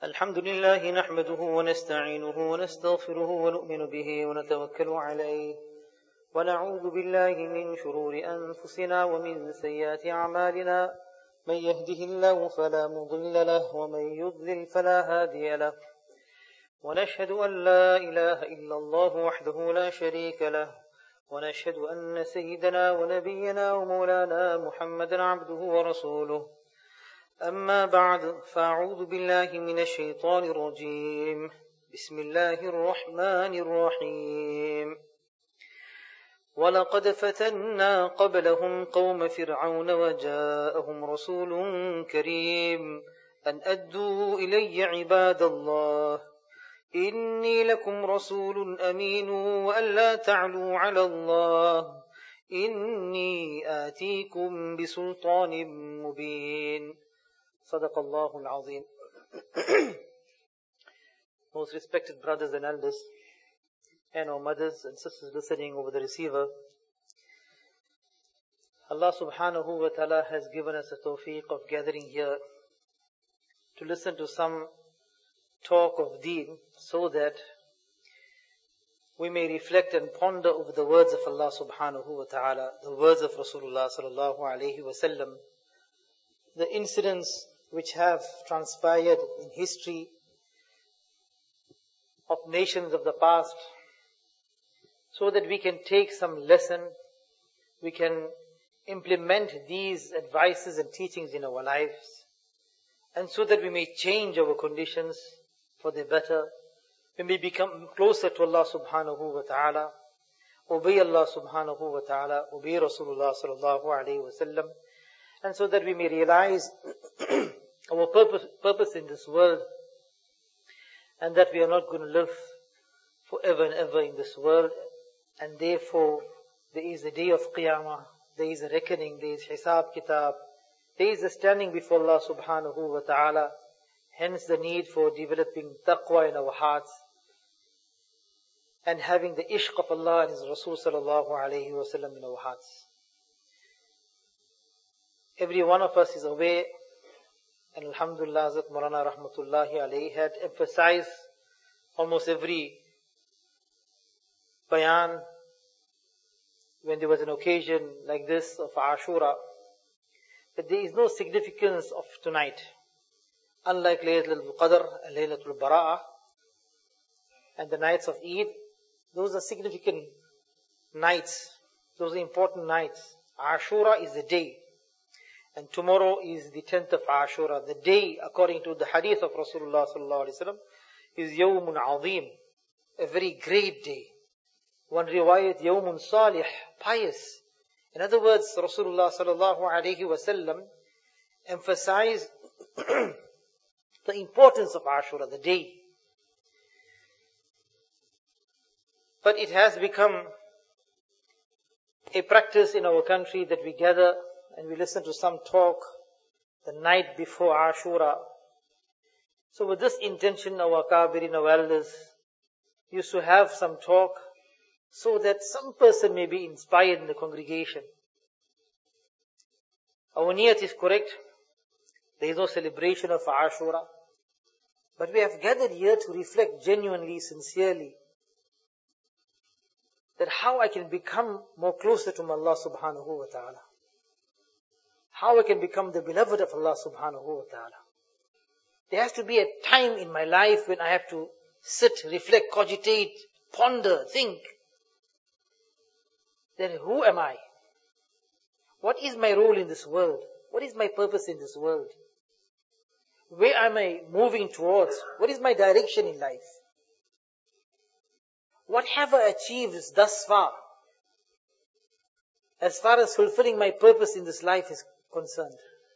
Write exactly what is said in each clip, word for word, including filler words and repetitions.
الحمد لله نحمده ونستعينه ونستغفره ونؤمن به ونتوكل عليه ونعوذ بالله من شرور أنفسنا ومن سيئات أعمالنا من يهده الله فلا مضل له ومن يضلل فلا هادي له ونشهد أن لا إله إلا الله وحده لا شريك له ونشهد أن سيدنا ونبينا ومولانا محمدا عبده ورسوله أما بعد فأعوذ بالله من الشيطان الرجيم بسم الله الرحمن الرحيم ولقد فتنا قبلهم قوم فرعون وجاءهم رسول كريم أن أدوا إلي عباد الله إني لكم رسول أمين وأن لا تعلوا على الله إني آتيكم بسلطان مبين صدق الله العظيم. Most respected brothers and elders, and our mothers and sisters listening over the receiver, Allah subhanahu wa ta'ala has given us the tawfiq of gathering here to listen to some talk of deen so that we may reflect and ponder over the words of Allah subhanahu wa ta'ala, the words of Rasulullah sallallahu alayhi wa sallam, the incidents which have transpired in history of nations of the past, so that we can take some lesson, we can implement these advices and teachings in our lives, and so that we may change our conditions for the better, we may become closer to Allah subhanahu wa ta'ala, obey Allah subhanahu wa ta'ala, obey Rasulullah sallallahu alayhi wa sallam, and so that we may realize our purpose, purpose in this world, and that we are not going to live forever and ever in this world, and therefore there is a day of Qiyamah, there is a reckoning, there is Hisab Kitab, there is a standing before Allah subhanahu wa ta'ala, hence the need for developing taqwa in our hearts, and having the ishq of Allah and His Rasul sallallahu alayhi wa sallam in our hearts. Every one of us is aware, and alhamdulillah, Hazrat Maulana rahmatullahi alayhi had emphasized almost every bayan when there was an occasion like this of Ashura, that there is no significance of tonight. Unlike Laylatul Qadr and Laylatul Bara'ah and the nights of Eid, those are significant nights. Those are important nights. Ashura is the day. And tomorrow is the tenth of Ashura. The day, according to the hadith of Rasulullah sallallahu alaihi wasallam, is Yawmun Azim, a very great day. One riwayat, Yawmun Salih, pious. In other words, Rasulullah sallallahu alaihi wasallam emphasized the importance of Ashura, the day. But it has become a practice in our country that we gather and we listen to some talk the night before Ashura. So with this intention, our Kabirin, our elders used to have some talk so that some person may be inspired in the congregation. Our niyat is correct. There is no celebration of Ashura. But we have gathered here to reflect genuinely, sincerely, that how I can become more closer to Allah subhanahu wa ta'ala. How I can become the beloved of Allah subhanahu wa ta'ala. There has to be a time in my life when I have to sit, reflect, cogitate, ponder, think. Then who am I? What is my role in this world? What is my purpose in this world? Where am I moving towards? What is my direction in life? What have I achieved thus far? As far as fulfilling my purpose in this life is concerned.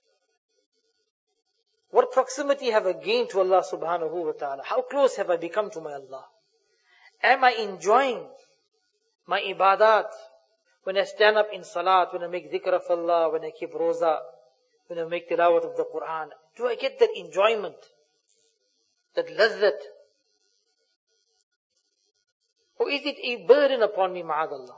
What proximity have I gained to Allah subhanahu wa ta'ala? How close have I become to my Allah? Am I enjoying my ibadat? When I stand up in salat, when I make dhikr of Allah, when I keep roza, when I make tilawat of the Quran, do I get that enjoyment? That lazzat? Or is it a burden upon me, ma'adallah?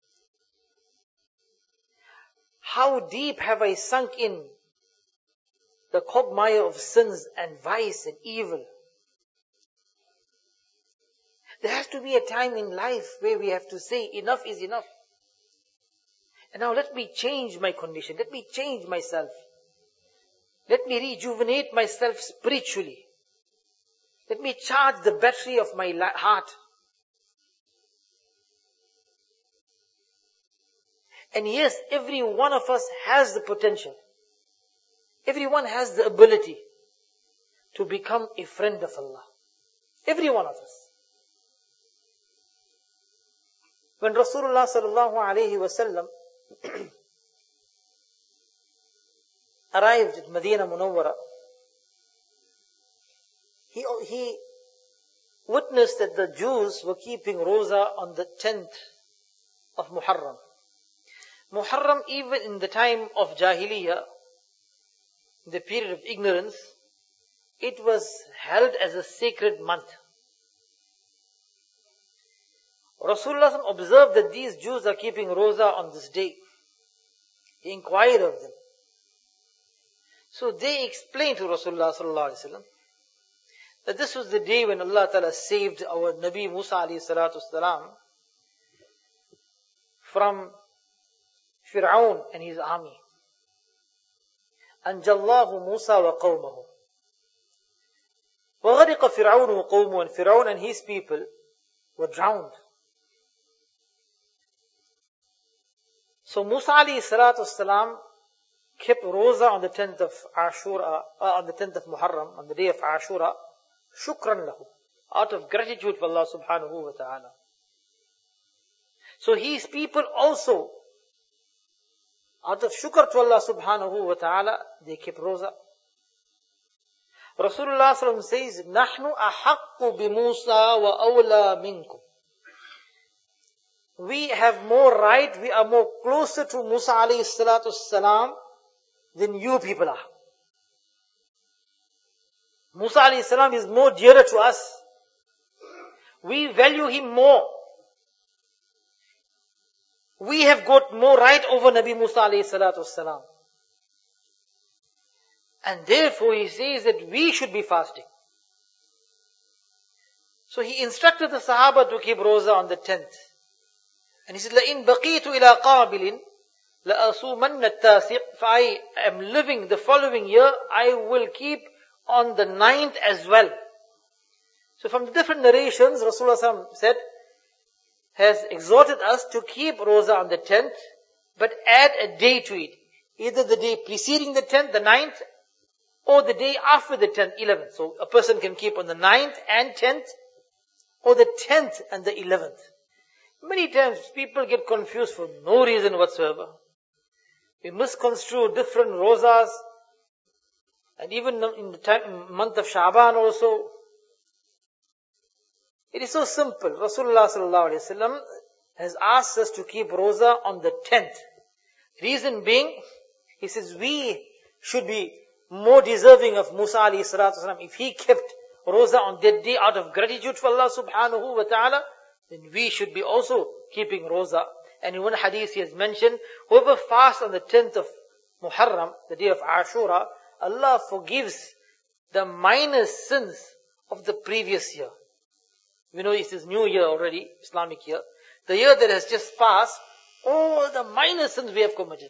How deep have I sunk in the quagmire of sins and vice and evil? There has to be a time in life where we have to say, enough is enough. And now let me change my condition. Let me change myself. Let me rejuvenate myself spiritually. Let me charge the battery of my heart. And yes, every one of us has the potential. Everyone has the ability to become a friend of Allah. Every one of us. When Rasulullah sallallahu alayhi wa sallam arrived at Medina Munawwara, he, he witnessed that the Jews were keeping Roza on the tenth of Muharram. Muharram, even in the time of Jahiliyyah, in the period of ignorance, it was held as a sacred month. Rasulullah observed that these Jews are keeping Roza on this day. He inquired of them. So they explained to Rasulullah sallallahu alaihi wasallam that this was the day when Allah Ta'ala saved our Nabi Musa alayhi salatu wasalam from Fir'aun and his army. Anjallahu Musa wa qawmahu. وَغَرِقَ فِرْعَوْنُ وَقَوْمُهُ, and Fir'aun and his people were drowned. So Musa alayhi salatu wasalam kept Roza on the tenth of Ashura, uh, on the tenth of Muharram, on the day of Ashura, shukran lahu, out of gratitude for Allah subhanahu wa ta'ala. So his people also, out of shukr to Allah subhanahu wa ta'ala, they kept Roza. Rasulullah sallallahu alaihi wasallam says, "Nahnu ahaqqu bi Musa wa awla minkum." We have more right, we are more closer to Musa alayhi salatu wasalam than you people are. Musa alayhi salam is more dearer to us. We value him more. We have got more right over Nabi Musa alayhi salatu wasalam. And therefore he says that we should be fasting. So he instructed the Sahaba to keep Roza on the tenth. And he said, لَإِن بَقِيتُ إِلَىٰ قَابِلٍ لَأَصُومَنَّ التَّاسِعِ. If I am living the following year, I will keep on the ninth as well. So from the different narrations, Rasulullah said, has exhorted us to keep Roza on the tenth, but add a day to it. Either the day preceding the tenth, the ninth, or the day after the tenth, eleventh. So a person can keep on the ninth and tenth, or the tenth and the eleventh. Many times people get confused for no reason whatsoever. We misconstrue different Rozas, and even in the time, month of Sha'ban also. It is so simple. Rasulullah sallallahu alaihi wasallam has asked us to keep Roza on the tenth. Reason being, he says we should be more deserving of Musa alayhi salatu wasalam. If he kept Roza on that day out of gratitude for Allah subhanahu wa ta'ala, then we should be also keeping Roza. And in one hadith he has mentioned, whoever fasts on the tenth of Muharram, the day of Ashura, Allah forgives the minor sins of the previous year. We know it is new year already, Islamic year. The year that has just passed, all the minor sins we have committed.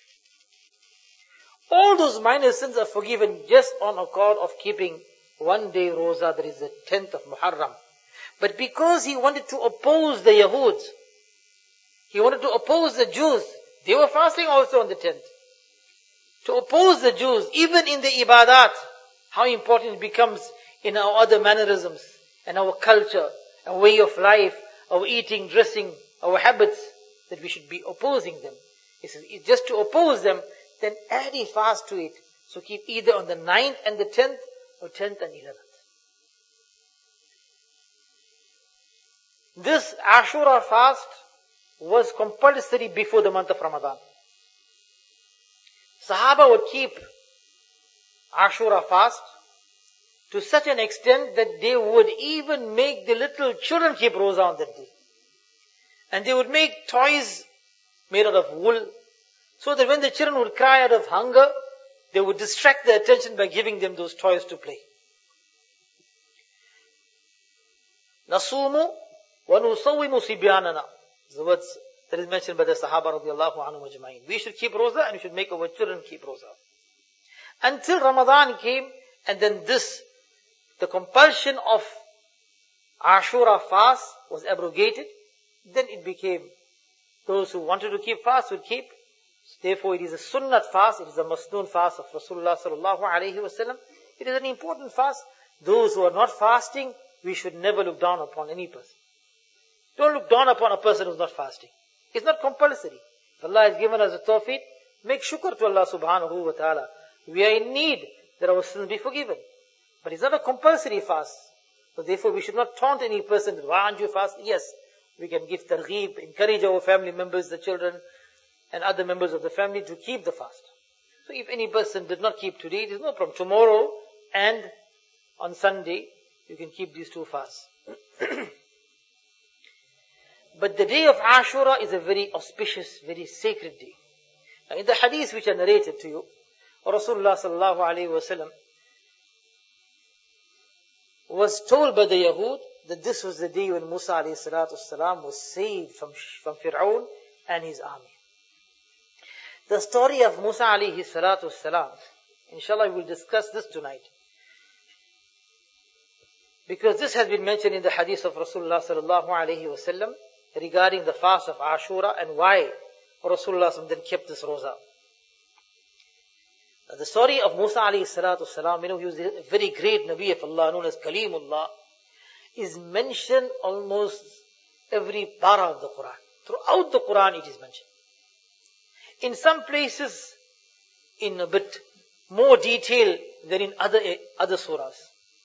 All those minor sins are forgiven just on account of keeping one day Roza, that is the tenth of Muharram. But because he wanted to oppose the Yahud, he wanted to oppose the Jews, they were fasting also on the tenth. To oppose the Jews, even in the ibadat, how important it becomes in our other mannerisms, and our culture, our way of life, our eating, dressing, our habits, that we should be opposing them. He says, just to oppose them, then add a fast to it. So keep either on the ninth and the tenth, or tenth and eleventh. This Ashura fast was compulsory before the month of Ramadan. Sahaba would keep Ashura fast to such an extent that they would even make the little children keep Roza on that day. And they would make toys made out of wool, so that when the children would cry out of hunger, they would distract their attention by giving them those toys to play. نَصُومُ وَنُصَوِّمُ صِبْيَانَنَا. The words that is mentioned by the Sahaba radiallahu anhum ajma'in. We should keep Roza and we should make our children keep Roza. Until Ramadan came, and then this, the compulsion of Ashura fast was abrogated. Then it became those who wanted to keep fast would keep. Therefore, it is a sunnat fast. It is a masnoon fast of Rasulullah sallallahu alaihi wasallam. It is an important fast. Those who are not fasting, we should never look down upon any person. Don't look down upon a person who is not fasting. It's not compulsory. If Allah has given us a tawfiq, make shukr to Allah subhanahu wa ta'ala. We are in need that our sins be forgiven. But it's not a compulsory fast. So therefore, we should not taunt any person, why aren't you fasting? Yes, we can give targheeb, encourage our family members, the children, and other members of the family to keep the fast. So if any person did not keep today, it is no problem. Tomorrow and on Sunday, you can keep these two fasts. But the day of Ashura is a very auspicious, very sacred day. Now in the hadith which I narrated to you, Rasulullah sallallahu alayhi wa sallam was told by the Yahud that this was the day when Musa alayhi salatu wasalam was saved from, from Fir'aun and his army. The story of Musa alayhi salatu wasalam, inshallah we will discuss this tonight. Because this has been mentioned in the hadith of Rasulullah sallallahu alayhi wa sallam regarding the fast of Ashura and why Rasulullah then kept this roza. Now, the story of Musa alayhi salatu salam, you know, he was a very great Nabi of Allah known as Kalimullah, is mentioned almost every para of the Quran. Throughout the Quran it is mentioned. In some places in a bit more detail than in other, other surahs.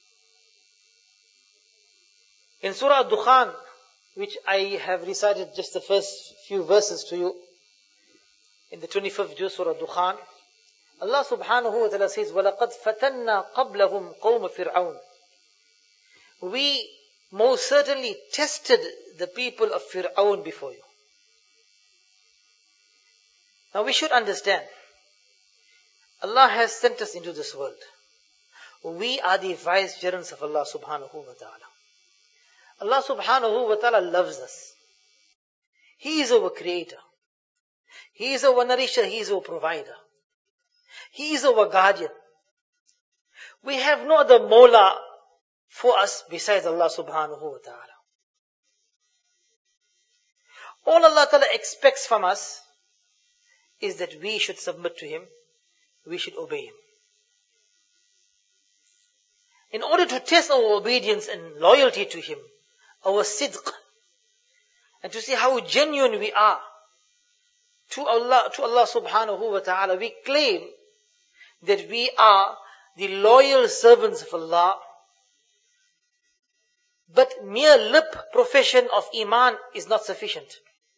In Surah Dukhan, which I have recited just the first few verses to you, in the twenty-fifth juz, Surah Dukhan, Allah subhanahu wa ta'ala says, وَلَقَدْ فَتَنَّا قَبْلَهُمْ قَوْمَ فِرْعَوْنَ. We most certainly tested the people of Fir'aun before you. Now we should understand, Allah has sent us into this world. We are the vicegerents of Allah subhanahu wa ta'ala. Allah subhanahu wa ta'ala loves us. He is our creator. He is our nourisher. He is our provider. He is our guardian. We have no other Mawla for us besides Allah subhanahu wa ta'ala. All Allah ta'ala expects from us is that we should submit to Him. We should obey Him. In order to test our obedience and loyalty to Him, our sidq, and to see how genuine we are to Allah, to Allah subhanahu wa ta'ala, we claim that we are the loyal servants of Allah, but mere lip profession of iman is not sufficient.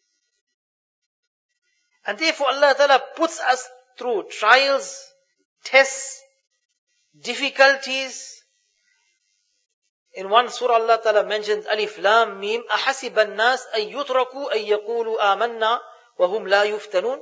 And therefore Allah ta'ala puts us through trials, tests, difficulties. In one surah Allah ta'ala mentions Alif Lam Mim أَحَسِبَ النَّاسِ أَن يُتْرَكُوا أَن يَقُولُوا آمَنَّا وَهُمْ لَا يُفْتَنُونَ.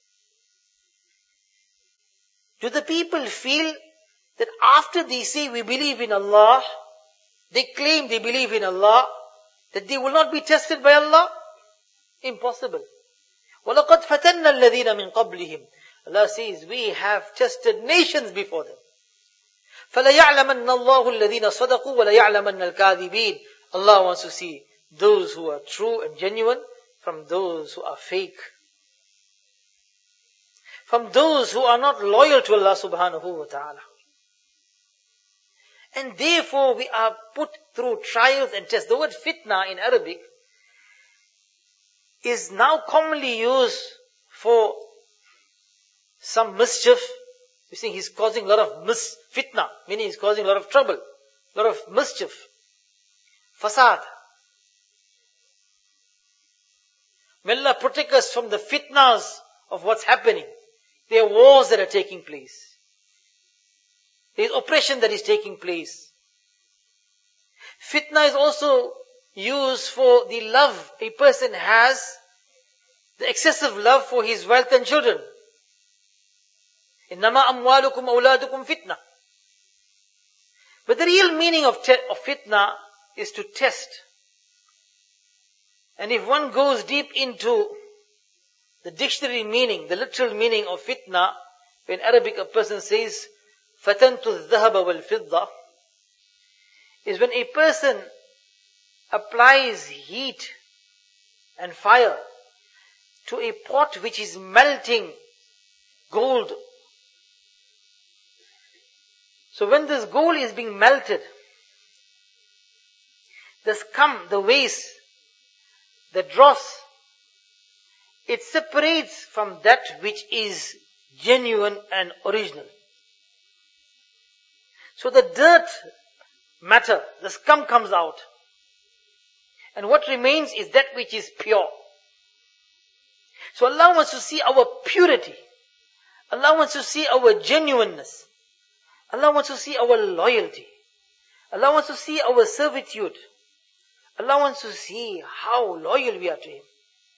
Do the people feel that after they say we believe in Allah, they claim they believe in Allah, that they will not be tested by Allah? Impossible. وَلَقَدْ فَتَنَّا الَّذِينَ مِنْ قَبْلِهِمْ. Allah says, we have tested nations before them. فَلَيَعْلَمَنَّ اللَّهُ الَّذِينَ صَدَقُوا وَلَيَعْلَمَنَّ الْكَاذِبِينَ. Allah wants to see those who are true and genuine from those who are fake. From those who are not loyal to Allah subhanahu wa ta'ala. And therefore we are put through trials and tests. The word fitna in Arabic is now commonly used for some mischief. You see, he's causing a lot of mis fitna, meaning he's causing a lot of trouble, a lot of mischief, fasad. May Allah protect us from the fitnas of what's happening. There are wars that are taking place. There is oppression that is taking place. Fitna is also used for the love a person has, the excessive love for his wealth and children. إِنَّمَا أَمْوَالُكُمْ أَوْلَادُكُمْ fitna. But the real meaning of, te- of fitna is to test, And if one goes deep into the dictionary meaning, the literal meaning of fitna, in Arabic a person says, فَتَنْتُ الذَّهَبَ وَالْفِضَّةِ, is when a person applies heat and fire to a pot which is melting gold. So when this gold is being melted, the scum, the waste, the dross, it separates from that which is genuine and original. So the dirt matter, the scum comes out. And what remains is that which is pure. So Allah wants to see our purity. Allah wants to see our genuineness. Allah wants to see our loyalty. Allah wants to see our servitude. Allah wants to see how loyal we are to Him.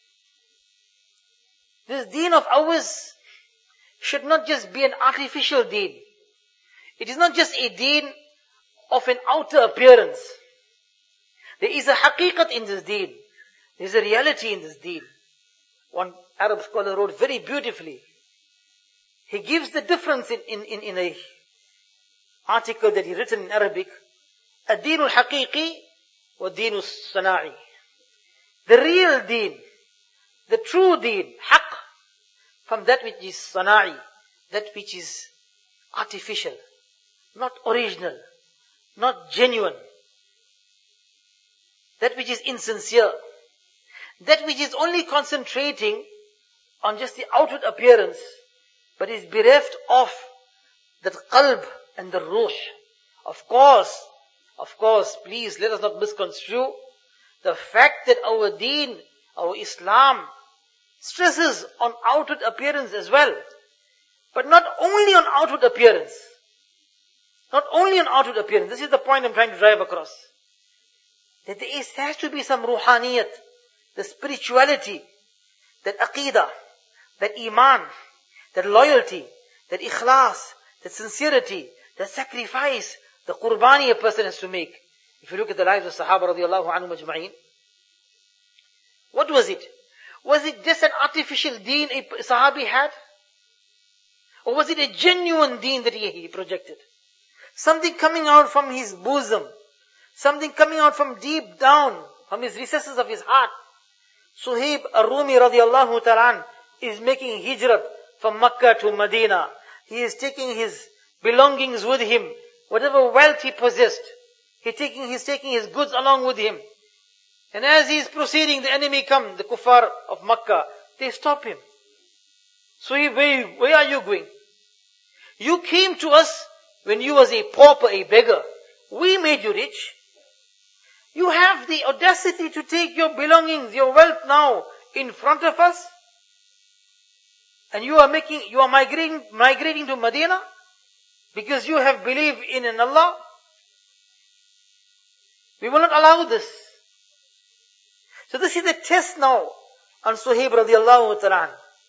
This deen of ours should not just be an artificial deen. It is not just a deen of an outer appearance. There is a haqiqat in this deen. There is a reality in this deen. One Arab scholar wrote very beautifully. He gives the difference in, in, in, in a article that he written in Arabic. Ad-deen al-haqiqi wa deen al-sana'i. The real deen, the true deen, haqq, from that which is sana'i, that which is artificial, not original, not genuine, that which is insincere, that which is only concentrating on just the outward appearance, but is bereft of that qalb and the ruh. Of course, of course, please let us not misconstrue the fact that our deen, our Islam, stresses on outward appearance as well. But not only on outward appearance. Not only on outward appearance. This is the point I'm trying to drive across. That there is, has to be some ruhaniyat, the spirituality, that aqidah, that iman, that loyalty, that ikhlas, that sincerity, that sacrifice, the qurbani a person has to make. If you look at the lives of Sahaba radiallahu anhu majma'in, what was it? Was it just an artificial deen a Sahabi had? Or was it a genuine deen that he, he projected? Something coming out from his bosom. Something coming out from deep down, from his recesses of his heart. Suhaib ar-Rumi radiallahu ta'ala is making hijrat from Makkah to Medina. He is taking his belongings with him. Whatever wealth he possessed, he taking, he's taking his goods along with him. And as he is proceeding, the enemy come, the kuffar of Makkah. They stop him. Suhaib, where, where are you going? You came to us when you was a pauper, a beggar. We made you rich. You have the audacity to take your belongings, your wealth now in front of us. And you are making, you are migrating, migrating to Medina because you have believed in an Allah. We will not allow this. So this is the test now on Suhaib radiallahu ta'ala.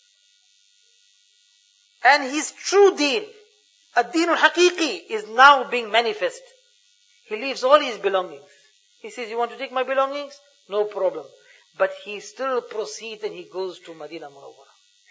And his true deen, ad-deen al-haqiqi, is now being manifest. He leaves all his belongings. He says, you want to take my belongings? No problem. But he still proceeds and he goes to Madinah Munawwara.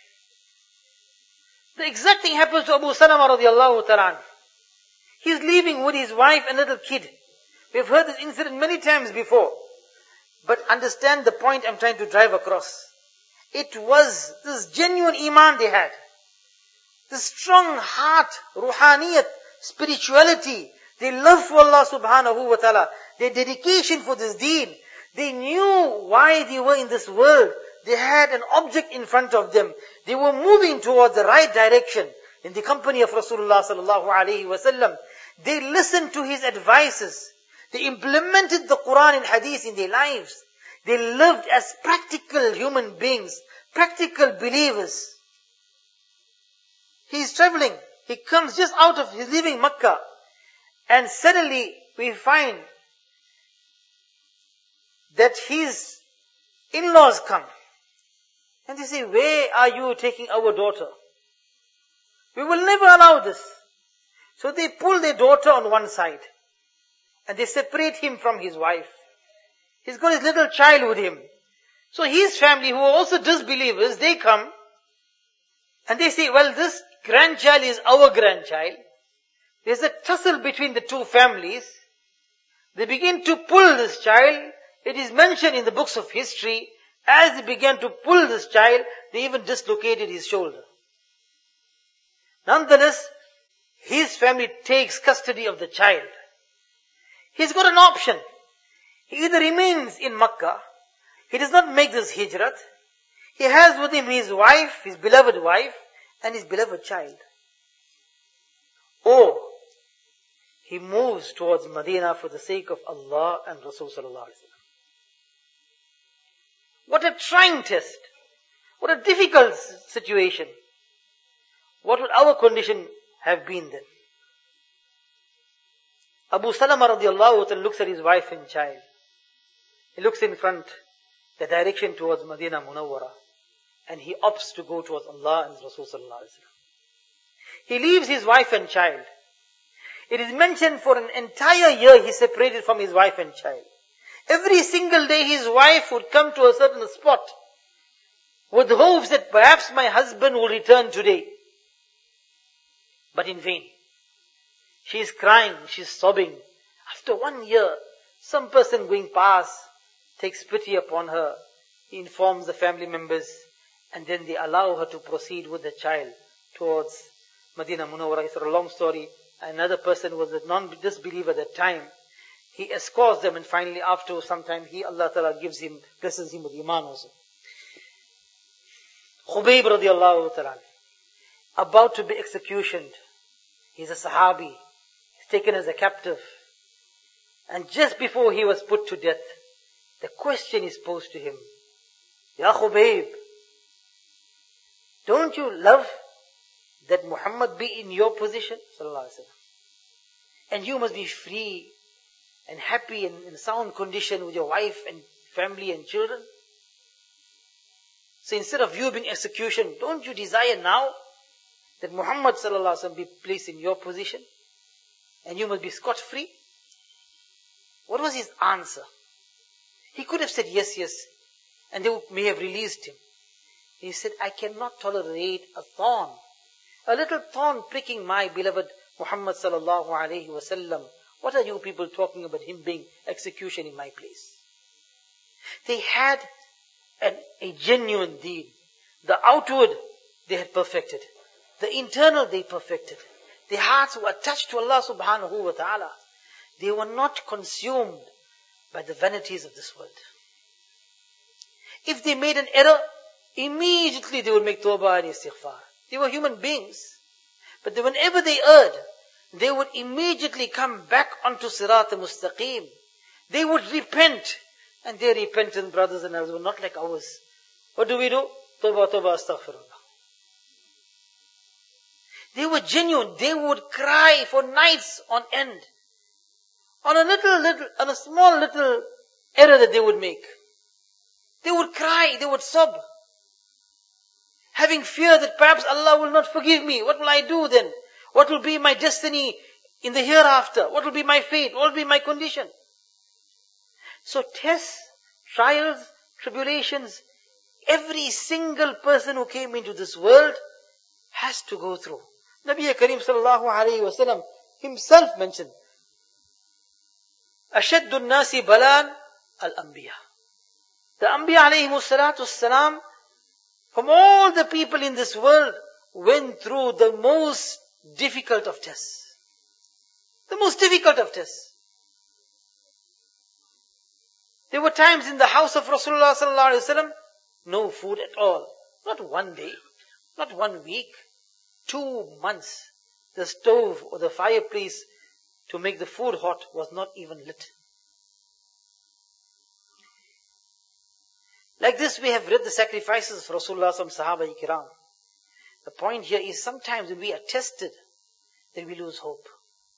The exact thing happens to Abu Salama radiallahu ta'ala. He's leaving with his wife and little kid. We've heard this incident many times before. But understand the point I'm trying to drive across. It was this genuine iman they had. This strong heart, ruhaniyat, spirituality. They love for Allah subhanahu wa ta'ala. Their dedication for this deen. They knew why they were in this world. They had an object in front of them. They were moving toward the right direction. In the company of Rasulullah sallallahu alayhi wa sallam. They listened to his advices. They implemented the Quran and Hadith in their lives. They lived as practical human beings, practical believers. He is traveling. He comes just out of, he's leaving Makkah. And suddenly we find that his in-laws come. And they say, where are you taking our daughter? We will never allow this. So they pull their daughter on one side. And they separate him from his wife. He's got his little child with him. So his family, who are also disbelievers, they come and they say, well, this grandchild is our grandchild. There's a tussle between the two families. They begin to pull this child. It is mentioned in the books of history, as they began to pull this child, they even dislocated his shoulder. Nonetheless, his family takes custody of the child. He's got an option. He either remains in Makkah, he does not make this hijrat, he has with him his wife, his beloved wife, and his beloved child. Or, he moves towards Medina for the sake of Allah and Rasul sallallahu alaihi wasallam. What a trying test. What a difficult situation. What would our condition have been then? Abu Salama radiallahu ta'ala looks at his wife and child. He looks in front, the direction towards Medina Munawwara, and he opts to go towards Allah and Rasul sallallahu alaihi wasallam. He leaves his wife and child. It is mentioned for an entire year he separated from his wife and child. Every single day his wife would come to a certain spot with hopes that perhaps my husband will return today. But in vain. She is crying, she is sobbing. After one year, some person going past takes pity upon her. He informs the family members, and then they allow her to proceed with the child towards Medina Munawwara. It's a long story. Another person was a non-disbeliever at that time. He escorts them, and finally after some time, he, Allah Ta'ala gives him, blesses him with Iman also. Khubayb radiallahu ta'ala, about to be executioned. He's a Sahabi. He's taken as a captive. And just before he was put to death, the question is posed to him. Ya Khubayb, don't you love that Muhammad be in your position? Sallallahu Alaihi Wasallam. And you must be free and happy and in sound condition with your wife and family and children. So instead of you being execution, don't you desire now that Muhammad sallallahu alaihi wasallam be placed in your position and you must be scot-free? What was his answer? He could have said yes, yes, and they may have released him. He said, I cannot tolerate a thorn, a little thorn pricking my beloved Muhammad sallallahu alaihi wasallam. What are you people talking about him being execution in my place? They had an, a genuine deed. The outward they had perfected. The internal they perfected. Their hearts were attached to Allah subhanahu wa ta'ala. They were not consumed by the vanities of this world. If they made an error, immediately they would make tawbah and istighfar. They were human beings. But then whenever they erred, they would immediately come back onto Sirat al-Mustaqim. They would repent. And their repentant brothers and others were not like ours. What do we do? Tawbah, tawbah, astaghfirullah. They were genuine. They would cry for nights on end. On a little, little, on a small little error that they would make. They would cry, they would sob. Having fear that perhaps Allah will not forgive me. What will I do then? What will be my destiny in the hereafter? What will be my fate? What will be my condition? So tests, trials, tribulations, every single person who came into this world has to go through. Nabi Kareem sallallahu alayhi wa sallam himself mentioned, أَشَدُّ النَّاسِ بَلَانْ الْأَنْبِيَا. The Anbiya alayhimu salatu salam, from all the people in this world, went through the most difficult of tests. The most difficult of tests. There were times in the house of Rasulullah sallallahu alaihi wasallam, no food at all. Not one day, not one week, two months. The stove or the fireplace to make the food hot was not even lit. Like this we have read the sacrifices of Rasulullah some Sahaba Kiram. The point here is sometimes when we are tested, then we lose hope.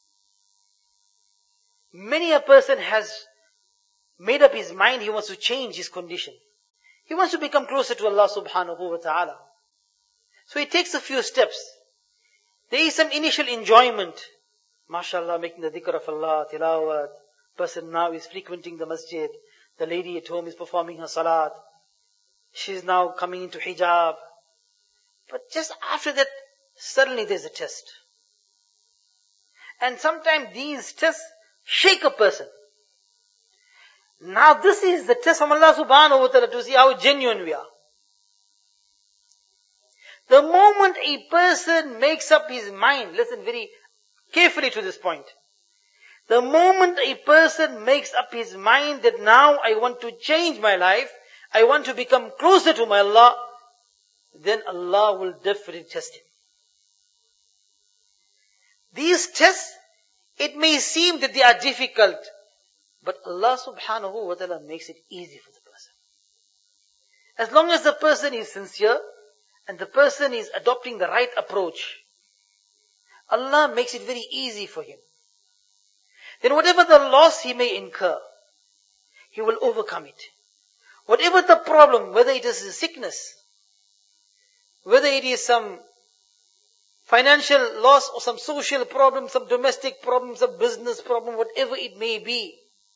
Many a person has made up his mind, he wants to change his condition. He wants to become closer to Allah subhanahu wa ta'ala. So he takes a few steps. There is some initial enjoyment. MashaAllah, making the dhikr of Allah, tilawat. Person now is frequenting the masjid. The lady at home is performing her salat. She's now coming into hijab. But just after that, suddenly there's a test. And sometimes these tests shake a person. Now this is the test from Allah subhanahu wa ta'ala to see how genuine we are. The moment a person makes up his mind, listen very carefully to this point. The moment a person makes up his mind that now I want to change my life, I want to become closer to my Allah, then Allah will definitely test him. These tests, it may seem that they are difficult, but Allah subhanahu wa ta'ala makes it easy for the person. As long as the person is sincere, and the person is adopting the right approach, Allah makes it very easy for him. Then whatever the loss he may incur, he will overcome it. Whatever the problem, whether it is a sickness, whether it is some financial loss or some social problem, some domestic problem, some business problem, whatever it may be,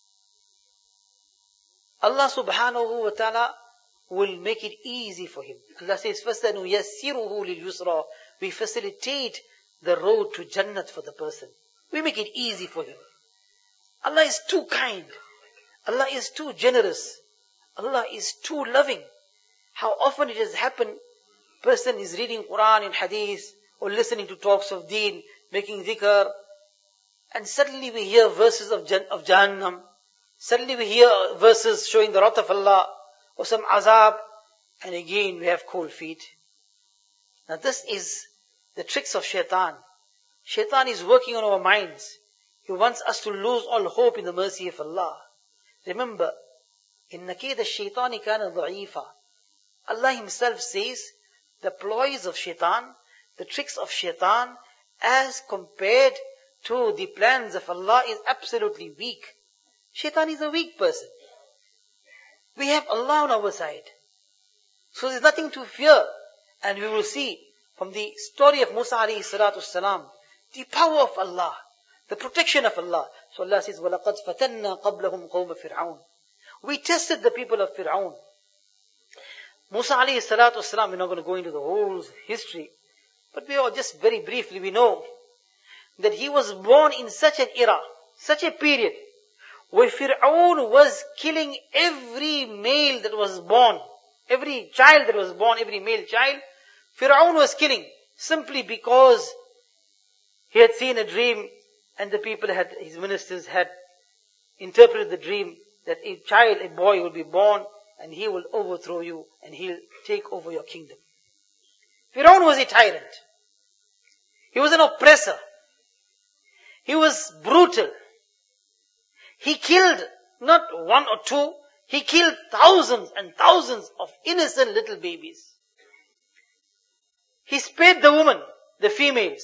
Allah subhanahu wa ta'ala will make it easy for him. Allah says, فَسَنُيَسِّرُهُ لِلْيُسْرَى. We facilitate the road to Jannat for the person. We make it easy for him. Allah is too kind. Allah is too generous. Allah is too loving. How often it has happened, person is reading Quran and Hadith, or listening to talks of Deen, making dhikr, and suddenly we hear verses of, Jan- of Jahannam. Suddenly we hear verses showing the wrath of Allah, or some azab, and again we have cold feet. Now this is the tricks of shaitan. Shaitan is working on our minds. He wants us to lose all hope in the mercy of Allah. Remember, inna kayda shaitani kana dha'ifa. Allah Himself says, the ploys of shaitan, the tricks of shaitan, as compared to the plans of Allah, is absolutely weak. Shaitan is a weak person. We have Allah on our side. So there's nothing to fear. And we will see from the story of Musa alayhi salatu salam, the power of Allah, the protection of Allah. So Allah says, وَلَقَدْ فَتَنَّا قَبْلَهُمْ قَوْمَ فِرْعَوْنَ. We tested the people of Fir'aun. Musa alayhi salatu salam, we're not going to go into the whole history, but we are just very briefly, we know that he was born in such an era, such a period, where Fir'aun was killing every male that was born, every child that was born, every male child, Fir'aun was killing, simply because he had seen a dream, and the people had, his ministers had interpreted the dream, that a child, a boy will be born, and he will overthrow you, and he'll take over your kingdom. Fir'aun was a tyrant. He was an oppressor. He was brutal. He killed not one or two, he killed thousands and thousands of innocent little babies. He spared the women, the females.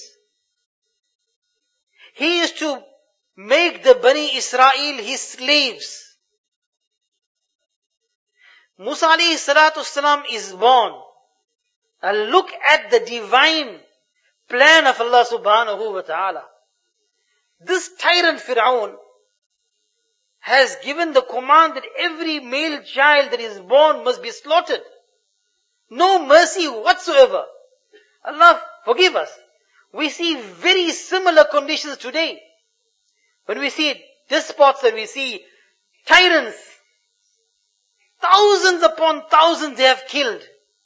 He used to make the Bani Israel his slaves. Musa alayhi salatu salam is born. Now look at the divine plan of Allah subhanahu wa ta'ala. This tyrant Fir'aun has given the command that every male child that is born must be slaughtered. No mercy whatsoever. Allah forgive us. We see very similar conditions today. When we see despots and we see tyrants, thousands upon thousands they have killed.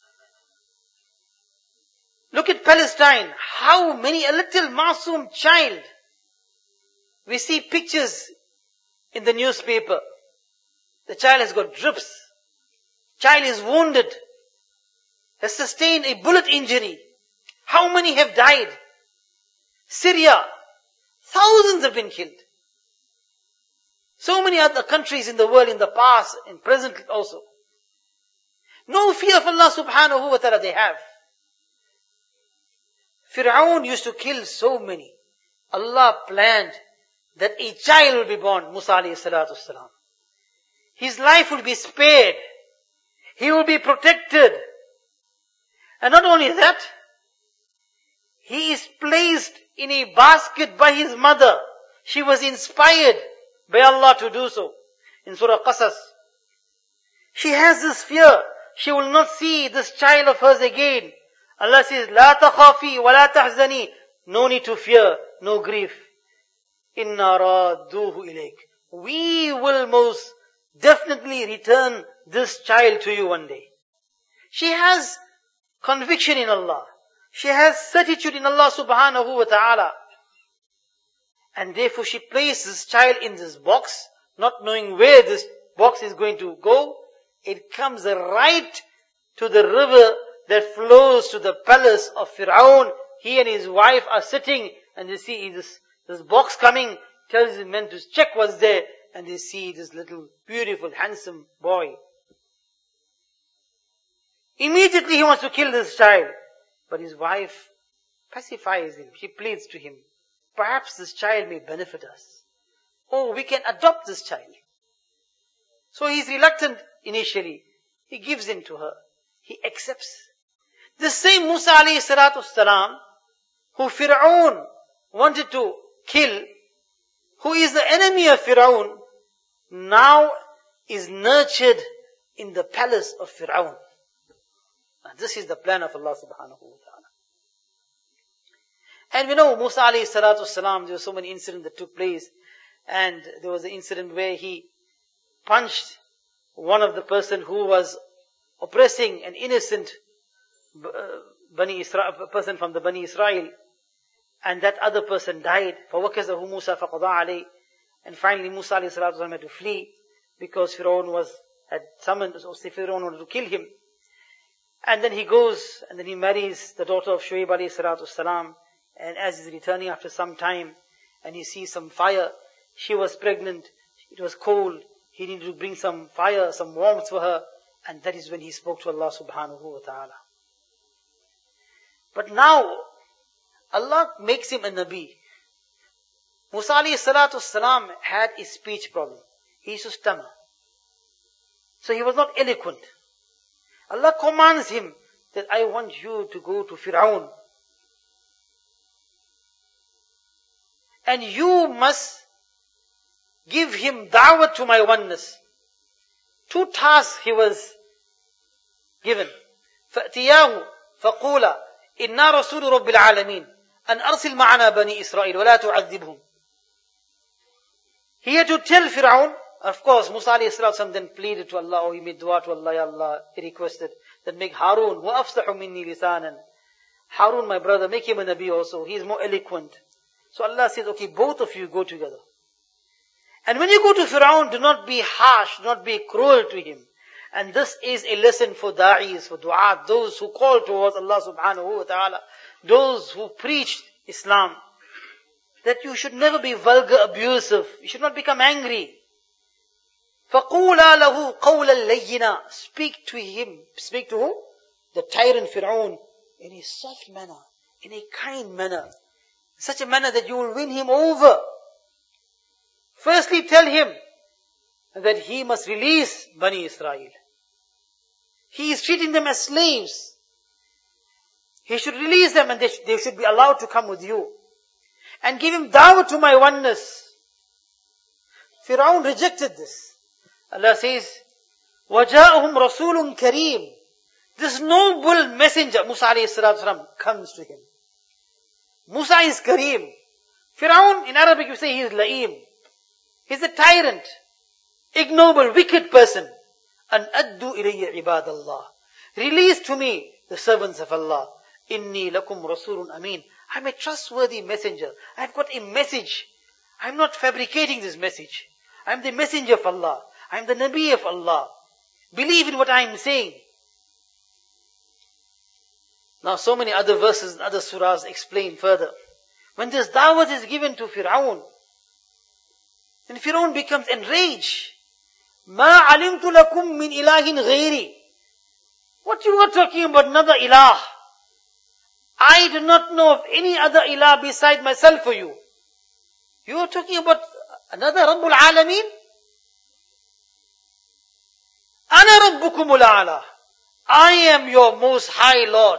Look at Palestine. How many, a little masoom child. We see pictures in the newspaper. The child has got drips. Child is wounded. Has sustained a bullet injury. How many have died? Syria. Thousands have been killed. So many other countries in the world in the past and present also. No fear of Allah subhanahu wa ta'ala they have. Fir'aun used to kill so many. Allah planned that a child will be born, Musa alayhi salatu salam. His life will be spared. He will be protected. And not only that, he is placed in a basket by his mother. She was inspired by Allah to do so. In Surah Qasas. She has this fear she will not see this child of hers again. Allah says, لا تخافي ولا تحزني. No need to fear, no grief. إِنَّا رَادُّوهُ إِلَيْكَ. We will most definitely return this child to you one day. She has conviction in Allah. She has certitude in Allah subhanahu wa ta'ala. And therefore she placed this child in this box, not knowing where this box is going to go. It comes right to the river that flows to the palace of Fir'aun. He and his wife are sitting and they see this, this box coming, tells the men to check what's there, and they see this little beautiful, handsome boy. Immediately he wants to kill this child. But his wife pacifies him. She pleads to him, perhaps this child may benefit us. Oh, we can adopt this child. So he's reluctant initially. He gives him to her. He accepts. The same Musa alayhi salatu salam, who Fir'aun wanted to kill, who is the enemy of Fir'aun, now is nurtured in the palace of Fir'aun. Now this is the plan of Allah subhanahu wa ta'ala. And we know Musa alayhi salatu salam, there were so many incidents that took place. And there was an incident where he punched one of the person who was oppressing an innocent uh, Bani Israel, person from the Bani Israel. And that other person died. فَوَكَزَهُ مُوسَى فَقَضَى عَلَيْهِ. And finally Musa alayhi salatu salam had to flee because Fir'aun was, had summoned, so Fir'aun wanted to kill him. And then he goes and then he marries the daughter of Shuaib alayhi salatu salam. And as he's returning after some time and he sees some fire, she was pregnant, it was cold, he needed to bring some fire, some warmth for her, and that is when he spoke to Allah subhanahu wa ta'ala. But now, Allah makes him a Nabi. Musa alayhi salatu salam had a speech problem. He used to stammer. So he was not eloquent. Allah commands him that I want you to go to Fir'aun. And you must give him da'wah to my oneness. Two tasks he was given. فَأْتِيَاهُ فَقُولَ إِنَّا رَسُولُ رَبِّ الْعَالَمِينَ أَنْ أَرْسِلْ مَعَنَا بَنِي إِسْرَائِيلَ وَلَا تُعَذِّبْهُمْ. He had to tell Fir'aun. Of course, Musa alayhi salatu then pleaded to Allah, or he made dua to Allah, Ya Allah, he requested that make Harun, وَأَفْسَحُ مِنِّي لِسَانًا. Harun, my brother, make him a Nabi also. He is more eloquent. So Allah says, okay, both of you go together. And when you go to Fir'aun, do not be harsh, do not be cruel to him. And this is a lesson for da'is, for du'at, those who call towards Allah subhanahu wa ta'ala, those who preach Islam, that you should never be vulgar, abusive. You should not become angry. فَقُولَا لَهُ قَوْلًا لَيِّنًا. Speak to him. Speak to who? The tyrant Fir'aun in a soft manner, in a kind manner. Such a manner that you will win him over. Firstly, tell him that he must release Bani Israel. He is treating them as slaves. He should release them and they, sh- they should be allowed to come with you. And give him da'wah to my oneness. Fir'aun rejected this. Allah says, وَجَاءُهُمْ رَسُولٌ كَرِيمٌ. This noble messenger, Musa alayhi salatu wasalam, comes to him. Musa is Kareem. Fir'aun, in Arabic you say he is La'im. He's a tyrant, ignoble, wicked person. An addu ilayya ibadallah. Release to me the servants of Allah. Inni lakum rasulun ameen. I'm a trustworthy messenger. I've got a message. I'm not fabricating this message. I'm the messenger of Allah. I'm the Nabi of Allah. Believe in what I'm saying. Now so many other verses and other surahs explain further. When this da'wah is given to Fir'aun, then Fir'aun becomes enraged. مَا عَلِمْتُ لَكُمْ مِنْ إِلَهٍ غَيْرِ. What you are talking about, another ilah? I do not know of any other ilah beside myself for you. You are talking about another Rabbul Alameen? أَنَا رَبُّكُمُ الْأَعْلَى. I am your most high Lord.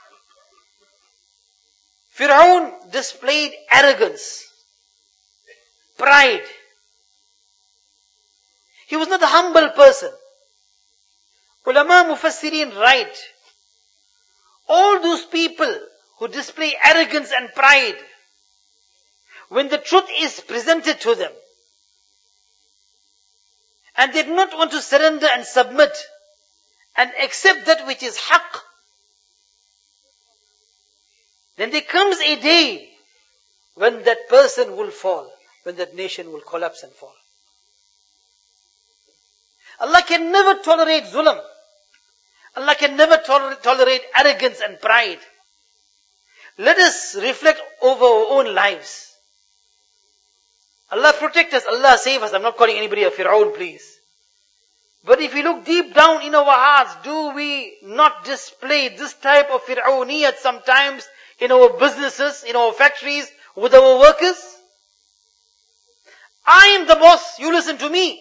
Fir'aun displayed arrogance, pride. He was not a humble person. Ulama Mufassirin write, all those people who display arrogance and pride, when the truth is presented to them, and they do not want to surrender and submit, and accept that which is haqq, then there comes a day when that person will fall, when that nation will collapse and fall. Allah can never tolerate zulm. Allah can never toler- tolerate arrogance and pride. Let us reflect over our own lives. Allah protect us, Allah save us. I'm not calling anybody a Fir'aun, please. But if we look deep down in our hearts, do we not display this type of Fir'auniyat sometimes in our businesses, in our factories, with our workers? I am the boss, you listen to me.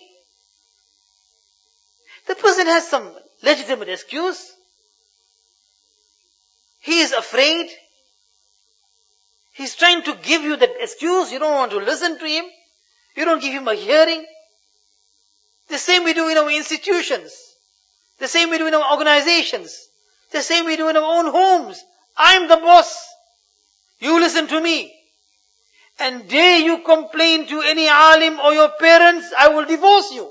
The person has some legitimate excuse. He is afraid. He's trying to give you that excuse. You don't want to listen to him. You don't give him a hearing. The same we do in our institutions. The same we do in our organizations. The same we do in our own homes. I'm the boss. You listen to me. And dare you complain to any alim or your parents, I will divorce you.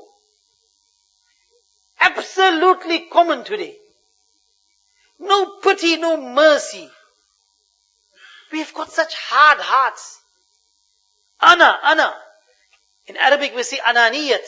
Absolutely common today. No pity, no mercy. We've got such hard hearts. Ana, ana. In Arabic we say ananiyat.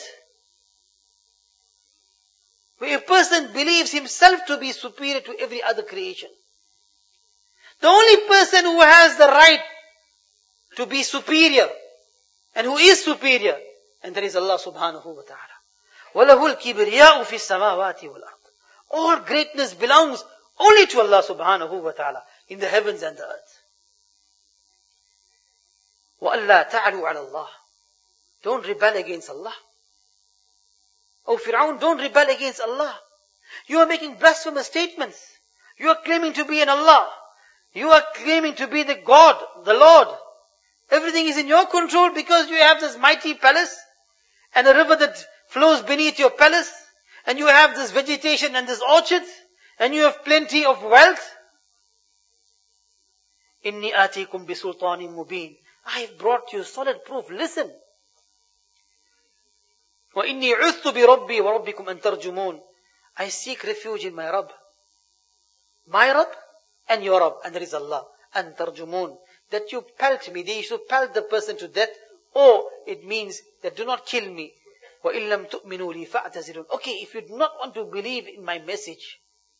Where a person believes himself to be superior to every other creation. The only person who has the right to be superior and who is superior, and that is Allah subhanahu wa ta'ala. وَلَهُ الْكِبْرِيَاءُ فِي السَّمَاوَاتِ وَالْأَرْضِ. All greatness belongs only to Allah subhanahu wa ta'ala in the heavens and the earth. وَأَلَّا تَعْلُوا عَلَى اللَّهِ. Don't rebel against Allah. Oh Fir'aun, don't rebel against Allah. You are making blasphemous statements. You are claiming to be an Allah. You are claiming to be the God, the Lord. Everything is in your control because you have this mighty palace and a river that flows beneath your palace, and you have this vegetation and this orchard, and you have plenty of wealth. Inni atikum bi sultanin mubin. I have brought you solid proof. Listen. Wa inni uthtu bi rabbi wa rabbikum an tarjumun. I seek refuge in my Rabb. My Rabb and your Rabb, and there is Allah. An tarjumun. That you pelt me. They should pelt the person to death. Or it means that do not kill me. وَإِن لَمْ تُؤْمِنُوا لِي فَاعْتَزِلُونَ. Okay, if you do not want to believe in my message,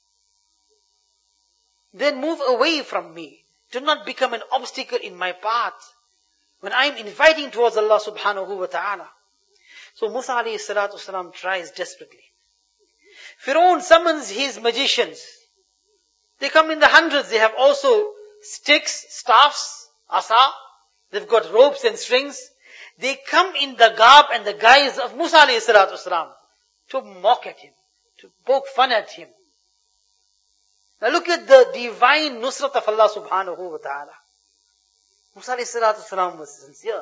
then move away from me. Do not become an obstacle in my path when I am inviting towards Allah subhanahu wa ta'ala. So Musa alayhi salatu wasalam tries desperately. Fir'aun summons his magicians. They come in the hundreds. They have also sticks, staffs, asa. They've got ropes and strings. They come in the garb and the guise of Musa alayhi salatu wasalam to mock at him, to poke fun at him. Now look at the divine nusrat of Allah subhanahu wa ta'ala. Musa alayhi salatu wasalam was sincere.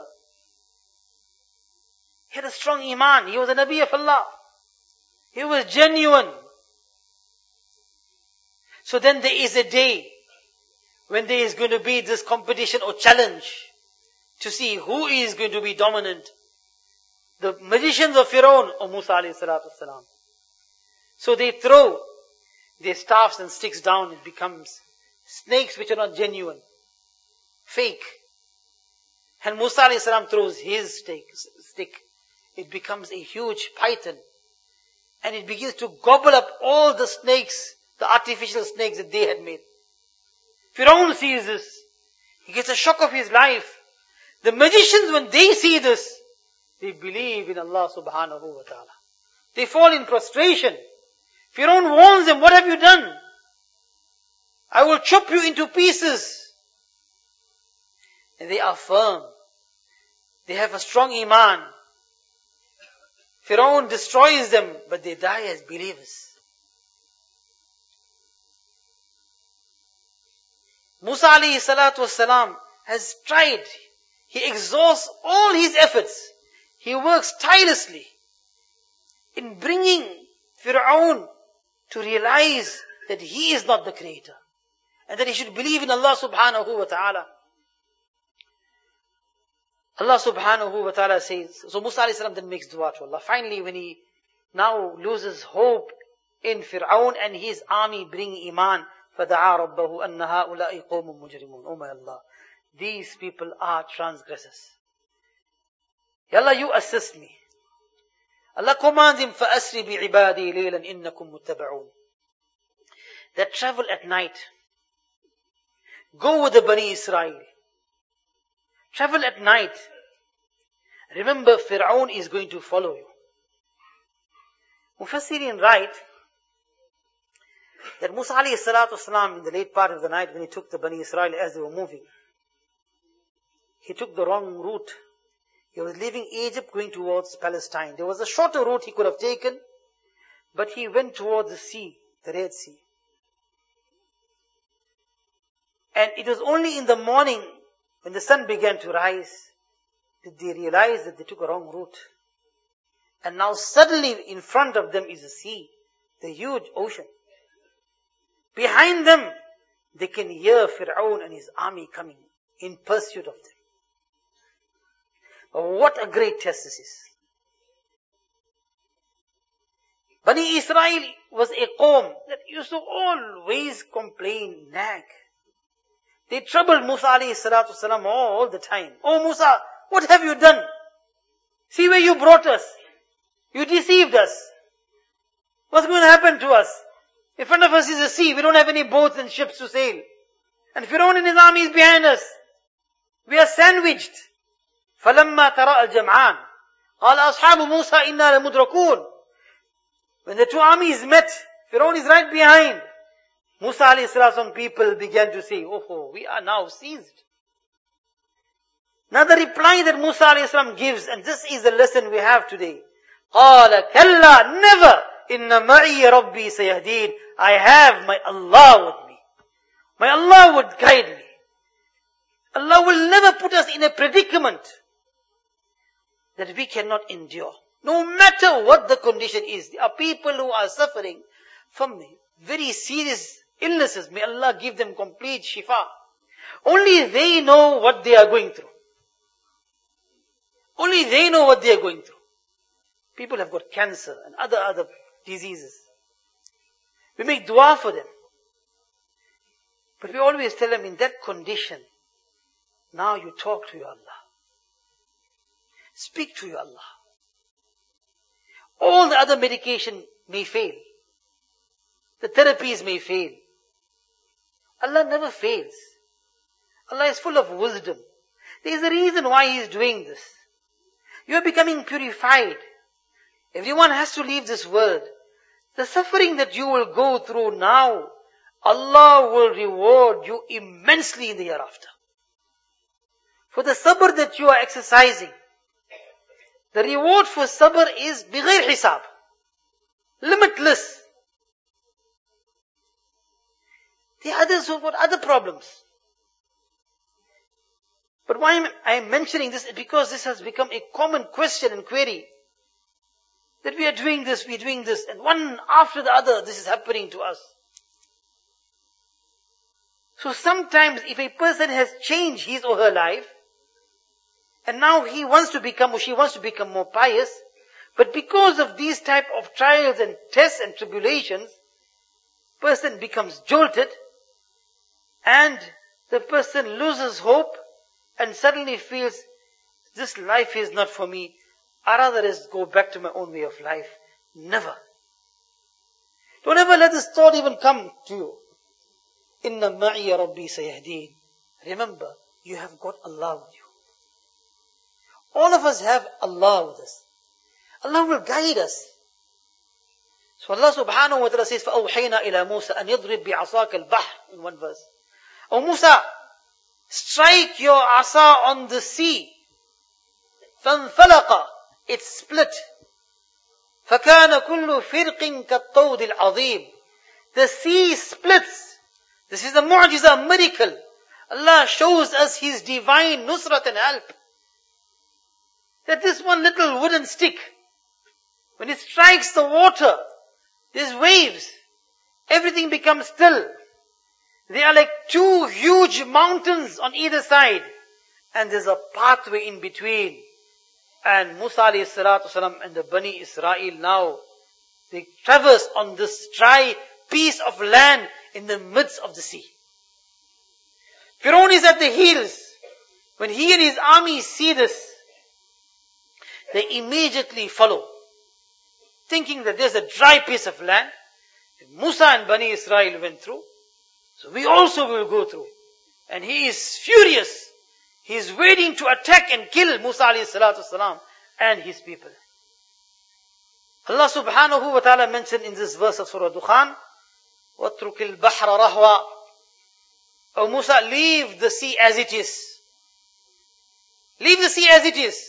He had a strong iman. He was a Nabi of Allah. He was genuine. So then there is a day when there is going to be this competition or challenge to see who is going to be dominant. The magicians of Fir'aun or Musa alayhi salatu wasalam. So they throw their staffs and sticks down. It becomes snakes which are not genuine. Fake. And Musa alayhi salam throws his stick. stick. It becomes a huge python. And it begins to gobble up all the snakes, the artificial snakes that they had made. Fir'aun sees this. He gets a shock of his life. The magicians, when they see this, they believe in Allah subhanahu wa ta'ala. They fall in prostration. Fir'aun warns them, what have you done? I will chop you into pieces. And they are firm. They have a strong iman. Fir'aun destroys them, but they die as believers. Musa alayhi salatu wasalam has tried. He exhausts all his efforts. He works tirelessly in bringing Fir'aun to realize that he is not the creator. And that he should believe in Allah subhanahu wa ta'ala. Allah subhanahu wa ta'ala says, so Musa alayhi salam then makes dua to Allah. Finally, when he now loses hope in Fir'aun and his army bring iman, فَدَعَا رَبَّهُ أَنَّ هَؤُلَاءِ قَوْمٌ مُجْرِمُونَ. Oh my Allah, these people are transgressors. Ya Allah, you assist me. Allah commands him, فَأَسْرِ بِعِبَادِي لَيْلًا إِنَّكُمْ مُتَّبَعُونَ. That travel at night. Go with the Bani Israel. Travel at night. Remember, Fir'aun is going to follow you. Mufassirin write that Musa alayhi salatu wasalam in the late part of the night when he took the Bani Israel as they were moving, he took the wrong route. He was leaving Egypt going towards Palestine. There was a shorter route he could have taken, but he went towards the sea, the Red Sea. And it was only in the morning when the sun began to rise did they realize that they took a wrong route. And now suddenly in front of them is the sea, the huge ocean. Behind them, they can hear Fir'aun and his army coming in pursuit of them. Oh, what a great test this is. Bani Israel was a qawm that used to always complain, nag. They troubled Musa alayhi salatu wasalam all the time. Oh Musa, what have you done? See where you brought us. You deceived us. What's going to happen to us? In front of us is the sea. We don't have any boats and ships to sail. And Fir'aun and his army is behind us. We are sandwiched. فَلَمَّا تَرَأَ الْجَمْعَانِ قَالَ أَصْحَابُ مُوسَى إِنَّا لَمُدْرَكُونَ. When the two armies met, Fir'aun is right behind. Musa alayhi salatu people began to say, oh, we are now seized. Now the reply that Musa alayhi salam gives, and this is the lesson we have today. قَالَ كَلَّا, never. إِنَّ مَعِيَ رَبِّي سَيَهْدِينَ. I have my Allah with me. My Allah would guide me. Allah will never put us in a predicament that we cannot endure. No matter what the condition is. There are people who are suffering from very serious illnesses. May Allah give them complete shifa. Only they know what they are going through. Only they know what they are going through. People have got cancer and other, other diseases. We make dua for them. But we always tell them in that condition, now you talk to your Allah. Speak to your Allah. All the other medication may fail. The therapies may fail. Allah never fails. Allah is full of wisdom. There is a reason why He is doing this. You are becoming purified. Everyone has to leave this world. The suffering that you will go through now, Allah will reward you immensely in the hereafter. For the sabr that you are exercising, the reward for sabr is بغير hisab, limitless. The others who've got other problems. But why I am mentioning this is because this has become a common question and query. That we are doing this, we are doing this, and one after the other this is happening to us. So sometimes if a person has changed his or her life, and now he wants to become or she wants to become more pious, but because of these type of trials and tests and tribulations, person becomes jolted, and the person loses hope, and suddenly feels, this life is not for me. I rather just go back to my own way of life. Never. Don't ever let this thought even come to you. Inna ma'iya rabbi sayahdeen. Remember, you have got Allah with you. All of us have Allah with us. Allah will guide us. So Allah subhanahu wa ta'ala says, فَأَوْحَيْنَا إِلَى مُوسَى أَنْ يَضْرِبْ بِعَصَاكَ الْبَحْرِ in one verse. O Musa, strike your asa on the sea. فَانْفَلَقَ, it split. فَكَانَ كُلُّ فِرْقٍ كَالطَّوْدِ الْعَظِيمِ. The sea splits. This is a mu'jiza, a miracle. Allah shows us His divine nusrat and help. That this one little wooden stick, when it strikes the water, there's waves. Everything becomes still. They are like two huge mountains on either side. And there's a pathway in between. And Musa alayhi salatu wasalam and the Bani Israel now, they traverse on this dry piece of land in the midst of the sea. Pharaoh is at the heels. When he and his army see this, they immediately follow, thinking that there's a dry piece of land. Musa and Bani Israel went through, so we also will go through. And he is furious. He is waiting to attack and kill Musa alayhi salatu wasalam and his people. Allah subhanahu wa ta'ala mentioned in this verse of Surah Dukhan, وَاتْرُكِ الْبَحْرَ رَهْوَا. O Musa, leave the sea as it is. Leave the sea as it is.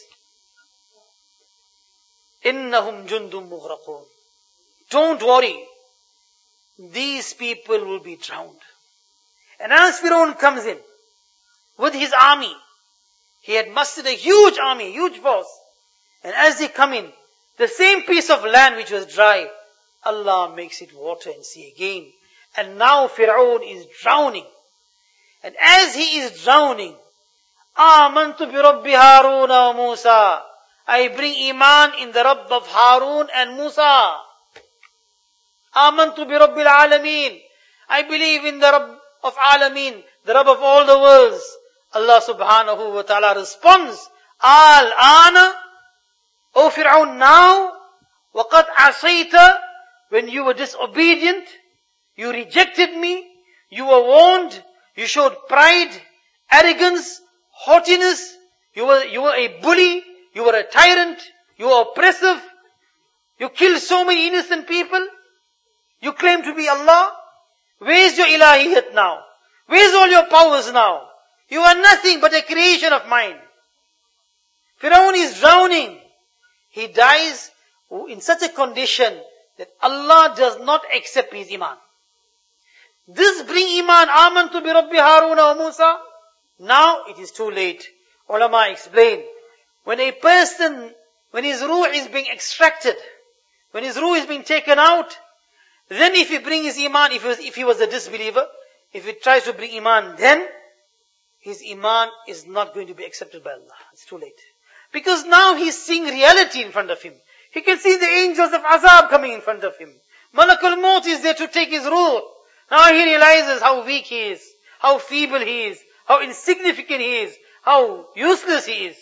إِنَّهُمْ جُنْدٌ مُغْرَقُونَ. Don't worry. These people will be drowned. And as Pharaoh comes in with his army, he had mustered a huge army, huge force. And as they come in, the same piece of land which was dry, Allah makes it water and sea again. And now Pharaoh is drowning. And as he is drowning, آمنت برب هارون وموسى. I bring iman in the Rabb of Harun and Musa. آمنت برب العالمين. I believe in the Rabb of Alameen, the Rabb of all the worlds. Allah subhanahu wa ta'ala responds, Al-ana, O Fir'aun, now, وَقَدْ عَصَيْتَ, when you were disobedient, you rejected me, you were warned, you showed pride, arrogance, haughtiness, you were, you were a bully, you were a tyrant, you were oppressive, you killed so many innocent people, you claim to be Allah. Where's your ilahiyat now? Where's all your powers now? You are nothing but a creation of mine. Fir'aun is drowning. He dies in such a condition that Allah does not accept his iman. This bring iman, amantu bi Rabbi Haruna wa Musa. Now it is too late. Ulama explain, when a person, when his ruh is being extracted, when his ruh is being taken out, then if he brings his iman, if he was, if he was a disbeliever, if he tries to bring iman, then his iman is not going to be accepted by Allah. It's too late. Because now he's seeing reality in front of him. He can see the angels of azab coming in front of him. Malakul Maut is there to take his ruh. Now he realizes how weak he is, how feeble he is, how insignificant he is, how useless he is.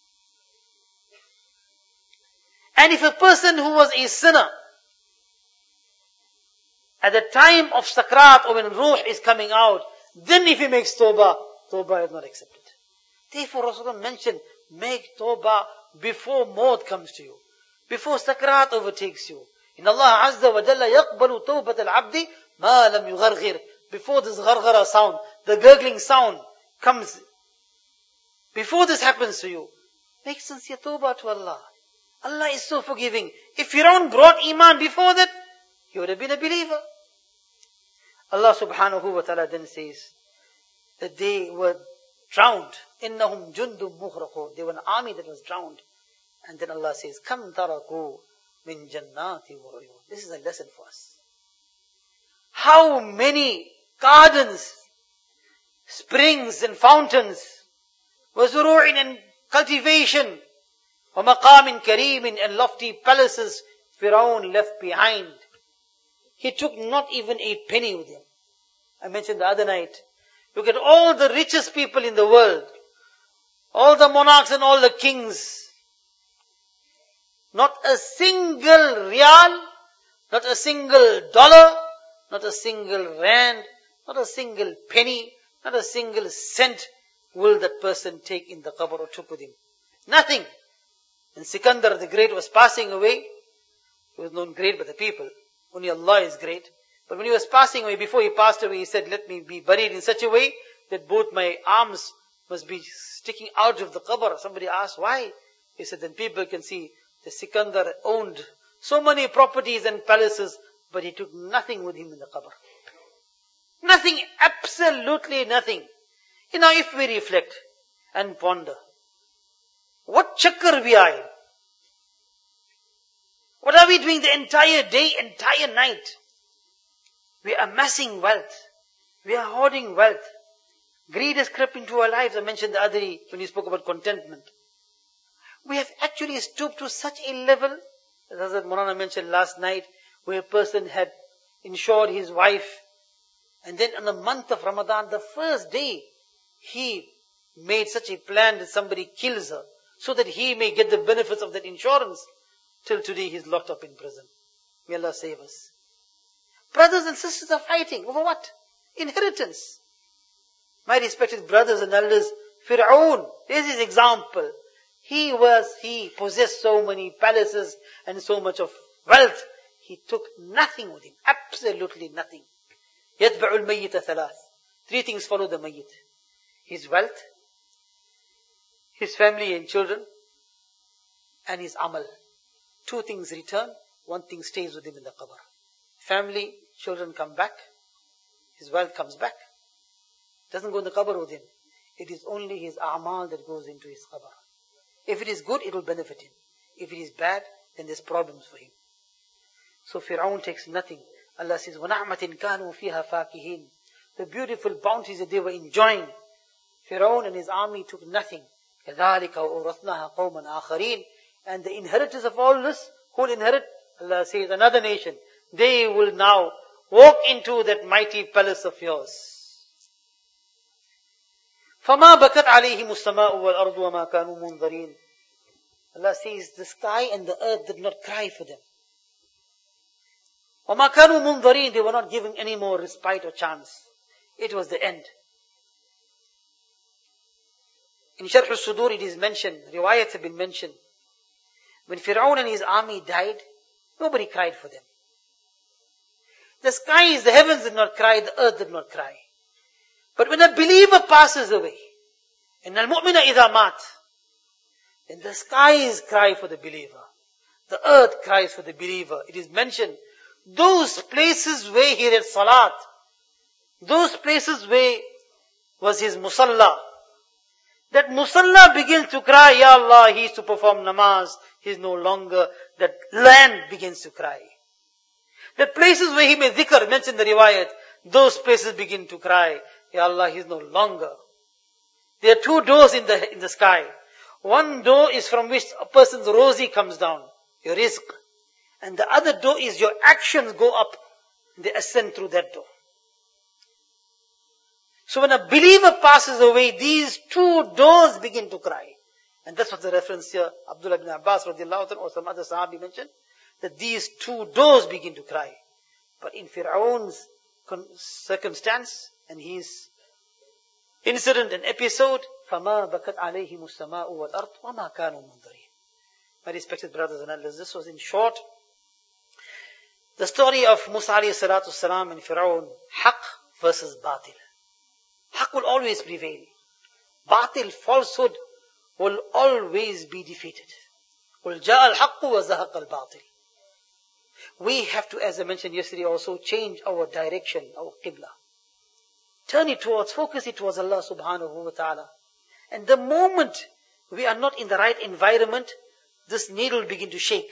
And if a person who was a sinner, at the time of sakrat or when ruh is coming out, then if he makes tawbah, tawbah is not accepted. Therefore Rasulullah mentioned, make tawbah before maut comes to you, before sakrat overtakes you. In Allah Azza wa Jalla yaqbalu tawbat al-abdi ma lam yugharghir. Before this gharghara sound, the gurgling sound comes, before this happens to you, make sincere tawbah to Allah. Allah is so forgiving. If Fir'aun brought iman before that, he would have been a believer. Allah subhanahu wa ta'ala then says that they were drowned. إِنَّهُمْ جُنْدٌ مُغْرَقُونَ. They were an army that was drowned. And then Allah says, كَمْ تَرَكُوا مِنْ جَنَّاتِ وَعُيُونَ. This is a lesson for us. How many gardens, springs and fountains, وَزُرُوعٍ and cultivation, وَمَقَامٍ كَرِيمٍ and lofty palaces Fir'aun left behind. He took not even a penny with him. I mentioned the other night, look at all the richest people in the world, all the monarchs and all the kings. Not a single rial, not a single dollar, not a single rand, not a single penny, not a single cent will that person take in the qabr or took with him. Nothing. When Sikandar the Great was passing away, he was known great by the people. Only Allah is great. But when he was passing away, before he passed away, he said, let me be buried in such a way that both my arms must be sticking out of the qabr. Somebody asked, why? He said, then people can see that Sikandar owned so many properties and palaces, but he took nothing with him in the qabr. Nothing, absolutely nothing. You know, if we reflect and ponder, what chakkar we are in? What are we doing the entire day, entire night? We are amassing wealth. We are hoarding wealth. Greed has crept into our lives. I mentioned the other day when we spoke about contentment. We have actually stooped to such a level, as Hazrat Maulana mentioned last night, where a person had insured his wife, and then in the month of Ramadan, the first day, he made such a plan that somebody kills her, so that he may get the benefits of that insurance. Till today, he's locked up in prison. May Allah save us. Brothers and sisters are fighting over what? Inheritance. My respected brothers and elders, Fir'aun, this is example. He was, he possessed so many palaces and so much of wealth. He took nothing with him. Absolutely nothing. يَتْبَعُ الْمَيِّتَ ثَلَاث. Three things follow the mayyit. His wealth, his family and children, and his amal. Two things return, one thing stays with him in the qabr. Family, children come back, his wealth comes back. Doesn't go in the qabr with him. It is only his a'mal that goes into his qabr. If it is good, it will benefit him. If it is bad, then there's problems for him. So Fir'aun takes nothing. Allah says, وَنَعْمَةٍ كَانُوا فِيهَا فَاكِهِينَ. The beautiful bounties that they were enjoying. Fir'aun and his army took nothing. كَذَلِكَ وَأُورَثْنَاهَا قَوْمًا آخَرِينَ. And the inheritors of all this, who will inherit? Allah says, another nation. They will now walk into that mighty palace of yours. فَمَا بَكَتْ عَلَيْهِمُ السَّمَاءُ وَالْأَرْضُ وَمَا كَانُوا مُنْظَرِينَ. Allah says, the sky and the earth did not cry for them. وَمَا كَانُوا مُنْظَرِينَ. They were not given any more respite or chance. It was the end. In Sharh al-Sudur it is mentioned, riwayats have been mentioned. When Fir'aun and his army died, nobody cried for them. The skies, the heavens did not cry, the earth did not cry. But when a believer passes away, and al-mu'mina idha mat, then the skies cry for the believer. The earth cries for the believer. It is mentioned, those places where he read salat, those places where was his musalla, that musalla begins to cry, Ya Allah, he used to perform namaz, he is no longer, that land begins to cry. The places where he made dhikr, mentioned the riwayat, those places begin to cry, Ya Allah, he is no longer. There are two doors in the, in the sky. One door is from which a person's rozi comes down, your rizq. And the other door is your actions go up, they ascend through that door. So when a believer passes away, these two doors begin to cry. And that's what the reference here, Abdullah ibn Abbas radiallahu anhu or some other sahabi mentioned, that these two doors begin to cry. But in Fir'aun's circumstance and his incident and episode, فَمَا بَكَتْ عَلَيْهِمُ السَّمَاءُ وَالْأَرْضُ وَمَا كَانُوا مُنْظَرِينَ. My respected brothers and elders, this was in short the story of Musa alayhi salatu salam and Fir'aun, haq versus batil. Haq will always prevail. Batil, falsehood, will always be defeated. قُلْ جَاءَ الْحَقُّ وَزَهَقَ الْبَاطِلِ. We have to, as I mentioned yesterday also, change our direction, our qibla. Turn it towards, focus it towards Allah subhanahu wa ta'ala. And the moment we are not in the right environment, this needle will begin to shake.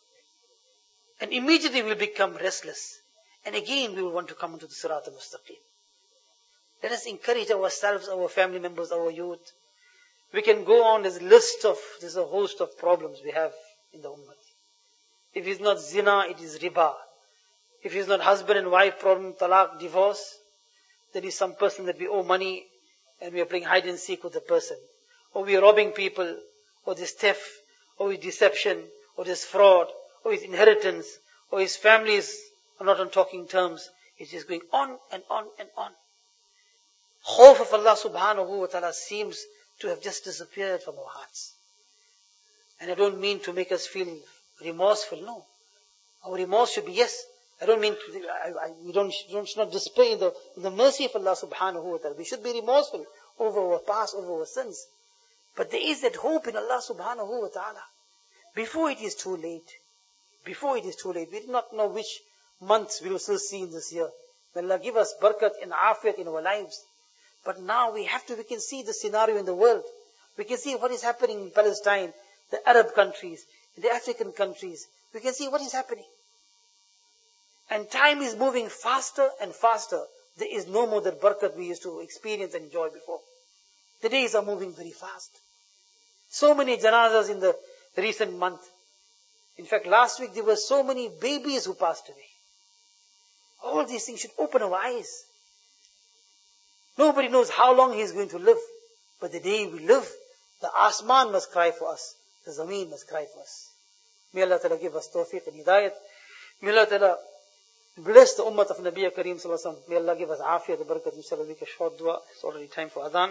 And immediately we will become restless. And again we will want to come into the Sirat al-Mustaqim. Let us encourage ourselves, our family members, our youth. We can go on, there's a list of, there's a host of problems we have in the ummah. If it's not zina, it is riba. If it's not husband and wife problem, talaq, divorce, there is some person that we owe money and we are playing hide and seek with the person. Or we are robbing people, or there's theft, or there's deception, or there's fraud, or his inheritance, or his families are not on talking terms. It's just going on and on and on. Khawf of Allah subhanahu wa ta'ala seems to have just disappeared from our hearts. And I don't mean to make us feel remorseful, no. Our remorse should be, yes, I don't mean to, I, I, we don't, don't should not despair in the, in the mercy of Allah subhanahu wa ta'ala. We should be remorseful over our past, over our sins. But there is that hope in Allah subhanahu wa ta'ala. Before it is too late, before it is too late, we do not know which months we will still see in this year. May Allah give us barakat and afiyat in our lives. But now we have to, we can see the scenario in the world. We can see what is happening in Palestine, the Arab countries, in the African countries. We can see what is happening. And time is moving faster and faster. There is no more that barakat we used to experience and enjoy before. The days are moving very fast. So many janazas in the recent month. In fact, last week there were so many babies who passed away. All these things should open our eyes. Nobody knows how long he is going to live. But the day we live, the asman must cry for us. The zameen must cry for us. May Allah Ta'ala give us tawfiq and hidayat. May Allah Ta'ala bless the ummah of Nabi Kareem Sallallahu Alaihi Wasallam. May Allah give us afiyat and barakat. Inshallah, make a short dua. It's already time for adhan.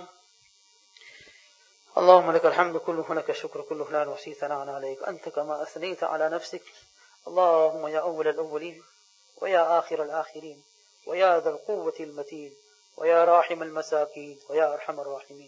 اللهم لك الحمد كله ولك الشكر كله لا نحصي ثناء عليك أنت كما أثنيت على نفسك اللهم يا أول الأولين ويا آخر الآخرين ويا ذا القوة المتين ويا راحم المساكين ويا أرحم الراحمين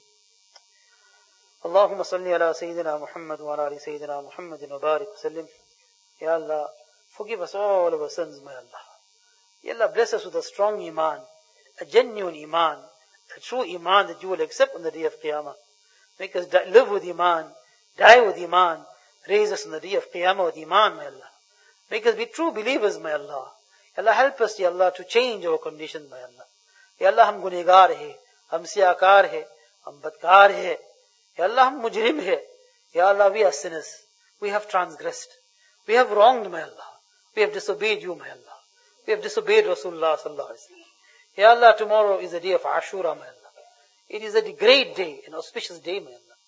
اللهم صل على سيدنا محمد وعلى آل سيدنا محمد وبارك وسلم. Ya Allah, forgive us all of our sins, my Allah. Ya Allah, bless us with a strong iman, a genuine iman, a true iman that you will accept on the day of Qiyamah. Make us die, live with iman, die with iman, raise us on the day of Qiyamah with iman, my Allah. Make us be true believers, my Allah. Ya Allah, help us, Ya Allah, to change our conditions, my Allah. Ya Allah, hum gunegar hai, hum siyakar hai, hum badkar hai. Ya Allah, hum mujrim hai. Ya Allah, we are sinners. We have transgressed. We have wronged, my Allah. We have disobeyed you, my Allah. We have disobeyed Rasulullah sallallahu alaihi wasallam. Ya Allah, tomorrow is the day of Ashura, my Allah. It is a great day, an auspicious day, my Allah.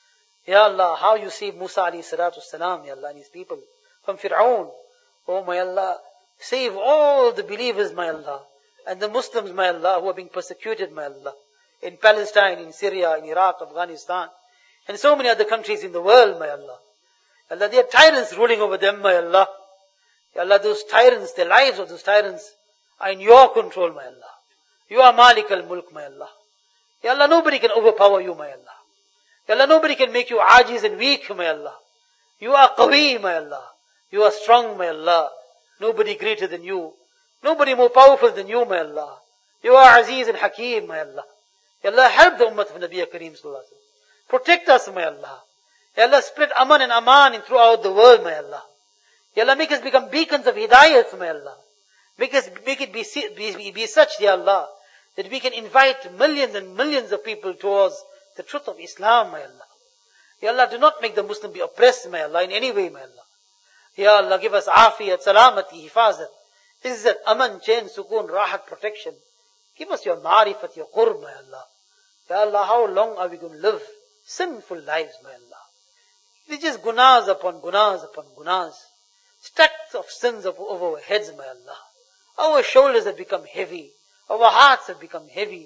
Ya Allah, how you saved Musa alayhi salatu salam, Ya Allah, and his people from Fir'aun. Oh, my Allah, save all the believers, my Allah, and the Muslims, my Allah, who are being persecuted, my Allah, in Palestine, in Syria, in Iraq, Afghanistan, and so many other countries in the world, my Allah. Allah, there are tyrants ruling over them, my Allah. Ya Allah, those tyrants, the lives of those tyrants are in your control, my Allah. You are Malik al-Mulk, my Allah. Ya Allah, nobody can overpower you, my Allah. Ya Allah, nobody can make you ajiz and weak, my Allah. You are qawi, my Allah. You are strong, my Allah. Nobody greater than you. Nobody more powerful than you, my Allah. You are aziz and hakeem, my Allah. Ya Allah, help the ummah of Nabi Kareem Sallallahu Alaihi Wasallam. Protect us, my Allah. Ya Allah, spread aman and aman in throughout the world, my Allah. Ya Allah, make us become beacons of hidayat, my Allah. Make us, make it be, be, be such, Ya Allah, that we can invite millions and millions of people towards the truth of Islam, my Allah. Ya Allah, do not make the Muslim be oppressed, my Allah, in any way, my Allah. Ya Allah, give us afiyat, salamati, hifazat, izzat, aman, chain, sukoon, rahat, protection. Give us your ma'rifat, your qurb, my Allah. Ya Allah, how long are we going to live sinful lives, my Allah? It is just gunas upon gunas upon gunas. Stacks of sins over our heads, my Allah. Our shoulders have become heavy. Our hearts have become heavy.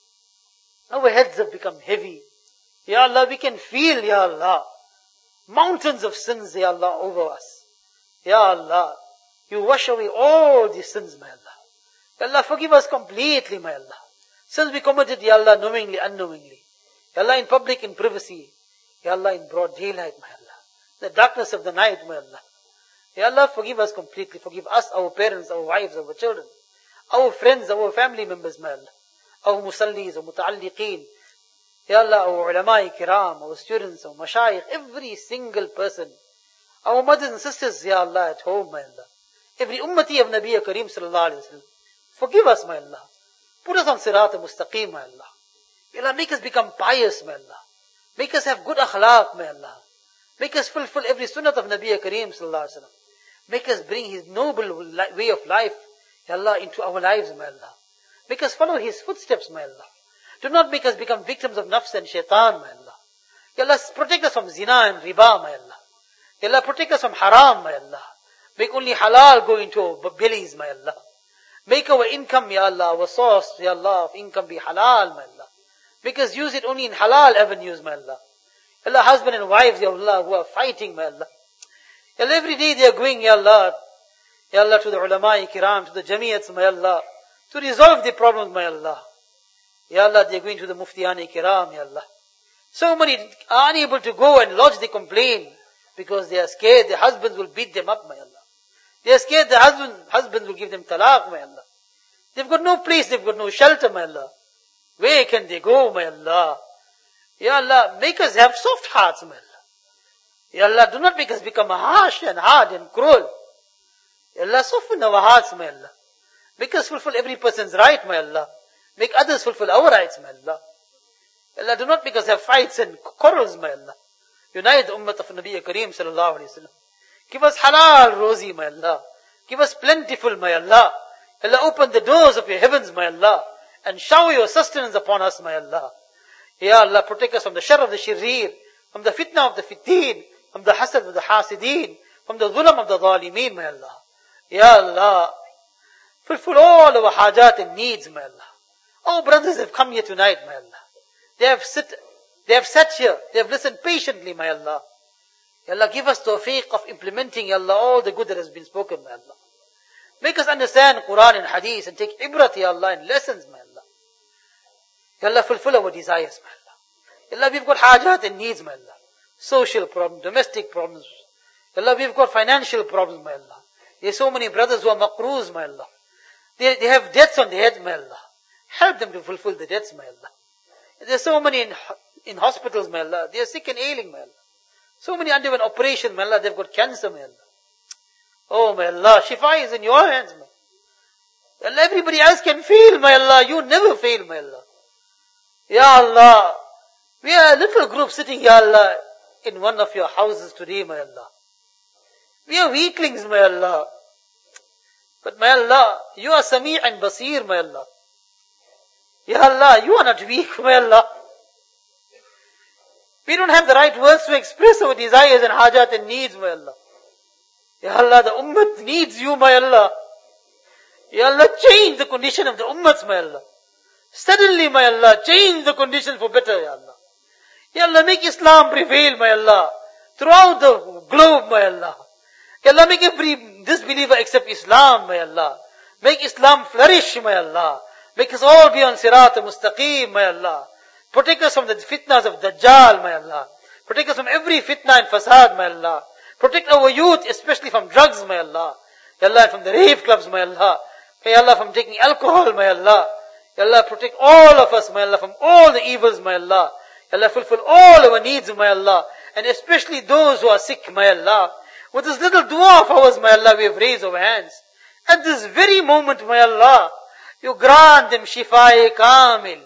Our heads have become heavy. Ya Allah, we can feel, Ya Allah, mountains of sins, Ya Allah, over us. Ya Allah, you wash away all these sins, my Allah. Ya Allah, forgive us completely, my Allah. Sins we committed, Ya Allah, knowingly, unknowingly. Ya Allah, in public, in privacy. Ya Allah, in broad daylight, my Allah. The darkness of the night, my Allah. Ya Allah, forgive us completely. Forgive us, our parents, our wives, our children, our friends, our family members, my Allah. Our musallis, our muta'alliqeen. Ya Allah, our ulama kiram, our students, our mashayikh, every single person. Our mothers and sisters, Ya Allah, at home, my Allah. Every ummati of Nabi Kareem Sallallahu Alaihi Wasallam. Forgive us, my Allah. Put us on sirat al-mustaqim, my Allah. Ya Allah, make us become pious, my Allah. Make us have good akhlaq, my Allah. Make us fulfill every sunnah of Nabi Kareem Sallallahu Alaihi Wasallam. Make us bring his noble way of life, Ya Allah, into our lives, my Allah. Make us follow his footsteps, my Allah. Do not make us become victims of nafs and shaitan, my Allah. Ya Allah, protect us from zina and riba, my Allah. Ya Allah, protect us from haram, my Allah. Make only halal go into our bellies, my Allah. Make our income, Ya Allah, our source, Ya Allah, of income be halal, my Allah. Make us use it only in halal avenues, my Allah. Ya Allah, husband and wives, Ya Allah, who are fighting, my Allah. Ya Allah, every day they are going, Ya Allah, Ya Allah, to the ulama kiram, to the jamiyats, my Allah, to resolve the problems, my Allah. Ya Allah, they are going to the muftiyani kiram, Ya Allah. So many are unable to go and lodge the complaint because they are scared their husbands will beat them up, my Allah. They are scared their husband, husbands will give them talaq, my Allah. They've got no place, they've got no shelter, my Allah. Where can they go, my Allah? Ya Allah, make us have soft hearts, my Allah. Ya Allah, do not make us become harsh and hard and cruel. Ya Allah, soften our hearts, my Allah. Make us fulfill every person's right, my Allah. Make others fulfill our rights, my Allah. Ya Allah, do not make us have fights and quarrels, my Allah. Unite the ummah of Nabi Kareem sallallahu alayhi wa sallam. Give us halal rozi, my Allah. Give us plentiful, my Allah. Allah, open the doors of your heavens, my Allah, and shower your sustenance upon us, my Allah. Ya Allah, protect us from the shar of the shirir, from the fitna of the fitin, from the hasad of the hasideen, from the dhulam of the zalimeen, my Allah. Ya Allah, fulfill all our hajat and needs, my Allah. Our brothers have come here tonight, my Allah. They have sit, they have sat here, they have listened patiently, my Allah. Ya Allah, give us tawfiq of implementing, Ya Allah, all the good that has been spoken, my Allah. Make us understand Quran and Hadith and take ibrat, Ya Allah, and lessons, my Allah. Ya Allah, fulfill our desires, my Allah. Ya Allah, we've got hajat and needs, my Allah. Social problems, domestic problems. Ya Allah, we've got financial problems, my Allah. There's so many brothers who are maqroos, my Allah. They, they have debts on their head, my Allah. Help them to fulfill the debts, my Allah. There's so many in, in hospitals, my Allah. They are sick and ailing, my Allah. So many underwent operation, my Allah. They've got cancer, my Allah. Oh, my Allah, shifa is in your hands, my Allah. Everybody else can fail, my Allah. You never fail, my Allah. Ya Allah, we are a little group sitting, Ya Allah, in one of your houses today, my Allah. We are weaklings, my Allah. But my Allah, you are Sami' and Basir, my Allah. Ya Allah, you are not weak, my Allah. We don't have the right words to express our desires and hajat and needs, my Allah. Ya Allah, the ummah needs you, my Allah. Ya Allah, change the condition of the ummahs, my Allah. Suddenly, my Allah, change the condition for better, Ya Allah. Ya Allah, make Islam prevail, my Allah, throughout the globe, my Allah. Ya Allah, make every disbeliever accept Islam, my Allah. Make Islam flourish, my Allah. Make us all be on Sirat al-Mustaqim, my Allah. Protect us from the fitnas of Dajjal, my Allah. Protect us from every fitna and fasad, my Allah. Protect our youth, especially from drugs, my Allah. Ya Allah, from the rave clubs, my Allah. Ya Allah, from taking alcohol, my Allah. Ya Allah, protect all of us, my Allah, from all the evils, my Allah. Ya Allah, fulfill all our needs, my Allah. And especially those who are sick, my Allah. With this little dua of ours, my Allah, we have raised our hands. At this very moment, my Allah, you grant them shifa-e kamil,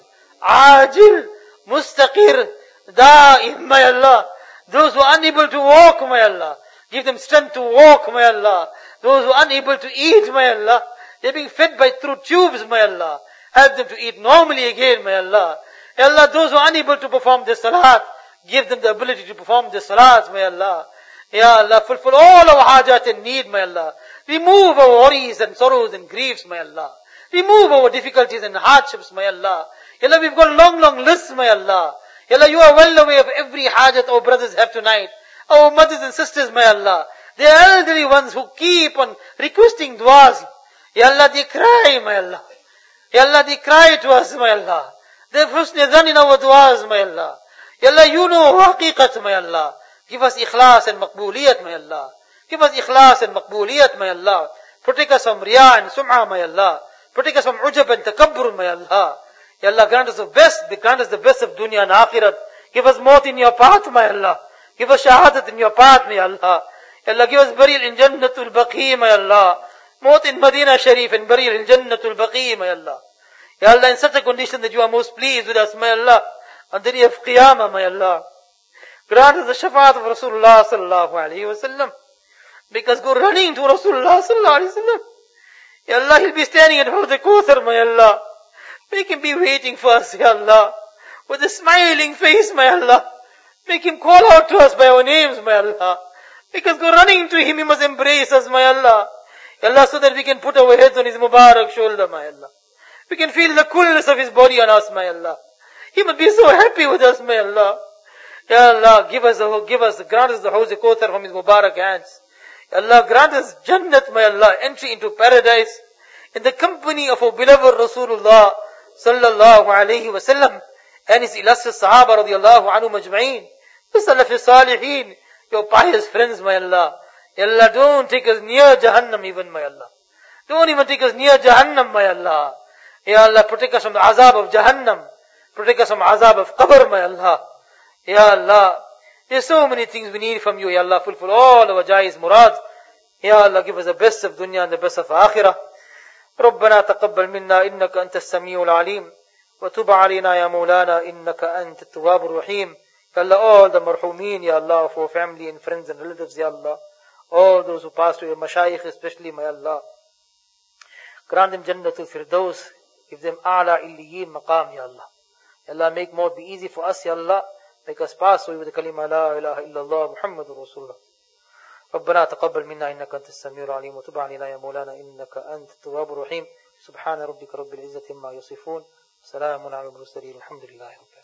ajil, mustaqir, da'im, my Allah. Those who are unable to walk, my Allah, give them strength to walk, my Allah. Those who are unable to eat, my Allah, they're being fed by through tubes, my Allah. Help them to eat normally again, my Allah. Ya Allah, those who are unable to perform the salat, give them the ability to perform the salats, my Allah. Ya Allah, fulfill all our hajat and need, my Allah. Remove our worries and sorrows and griefs, my Allah. Remove our difficulties and hardships, my Allah. Ya Allah, we've got long, long lists, my Allah. Ya Allah, you are well aware of every hajat our brothers have tonight. Our mothers and sisters, my Allah. They are elderly ones who keep on requesting du'as. Ya Allah, they cry, my Allah. Ya Allah, they cry to us, my Allah. They have husn dhan in our du'as, my Allah. Ya Allah, you know haqiqat, my Allah. Give us ikhlas and maqbooliyat, my Allah. Give us ikhlas and maqbooliyat, my Allah. Protect us from riya and sum'ah, my Allah. Protect us from ujab and takabbur, my Allah. Ya Allah, grant us the best, grant us the best of dunya and akhirat. Give us maut in your path, my Allah. Give us shahadat in your path, my Allah. Ya Allah, give us burial in Jannatul Baqi, my Allah. Maut in Medina Sharif and burial in Jannatul Baqi, my Allah. Ya Allah, in such a condition that you are most pleased with us, my Allah. On the day of Qiyamah, my Allah. Grant us the shafaat of Rasulullah sallallahu alayhi wa sallam. Because go running to Rasulullah sallallahu alayhi wa sallam. Ya Allah, he'll be standing at Hawd al-Kawthar, my Allah. Make him be waiting for us, Ya Allah. With a smiling face, my Allah. Make him call out to us by our names, my Allah. Because go running to him, he must embrace us, my Allah. Ya Allah, so that we can put our heads on his Mubarak shoulder, my Allah. We can feel the coolness of his body on us, my Allah. He must be so happy with us, my Allah. Ya Allah, give us, the, give us, grant us the Hawz al-Kawthar from his Mubarak hands. Ya Allah, grant us Jannat, my Allah, entry into paradise in the company of our beloved Rasulullah sallallahu alayhi wa sallam and his illustrious Sahaba radiallahu anhu majma'een. The Salaf Salihin, your pious friends, my Allah. Ya Allah, don't take us near Jahannam even, my Allah. Don't even take us near Jahannam, my Allah. Ya Allah, protect us from the azab of Jahannam. Protect us from azab of Qabr, my Allah. Ya Allah, there's so many things we need from you, Ya Allah. Fulfill all our jais murads. Ya Allah, give us the best of dunya and the best of akhirah. ربنا تقبل منا إنك أنت السميع العليم وتب علينا يا مولانا إنك أنت التواب الرحيم. Ya Allah, all the marhumin, Ya Allah, for family and friends and relatives, Ya Allah, all those who passed away, Mashayikh especially, my Allah, grant them Jannatul Firdaus, give them A'la Illiyin Maqam, Ya Allah. Ya Allah, make maut be easy for us, Ya Allah, make us pass away with the kalima La ilaha illallah Muhammadur Rasulullah. ربنا تقبل منا إنك أنت السميع العليم وتب علينا يا مولانا إنك أنت التواب الرحيم. سبحان ربك رب العزة عما يصفون. سلام على المرسلين الحمد لله رب العالمين.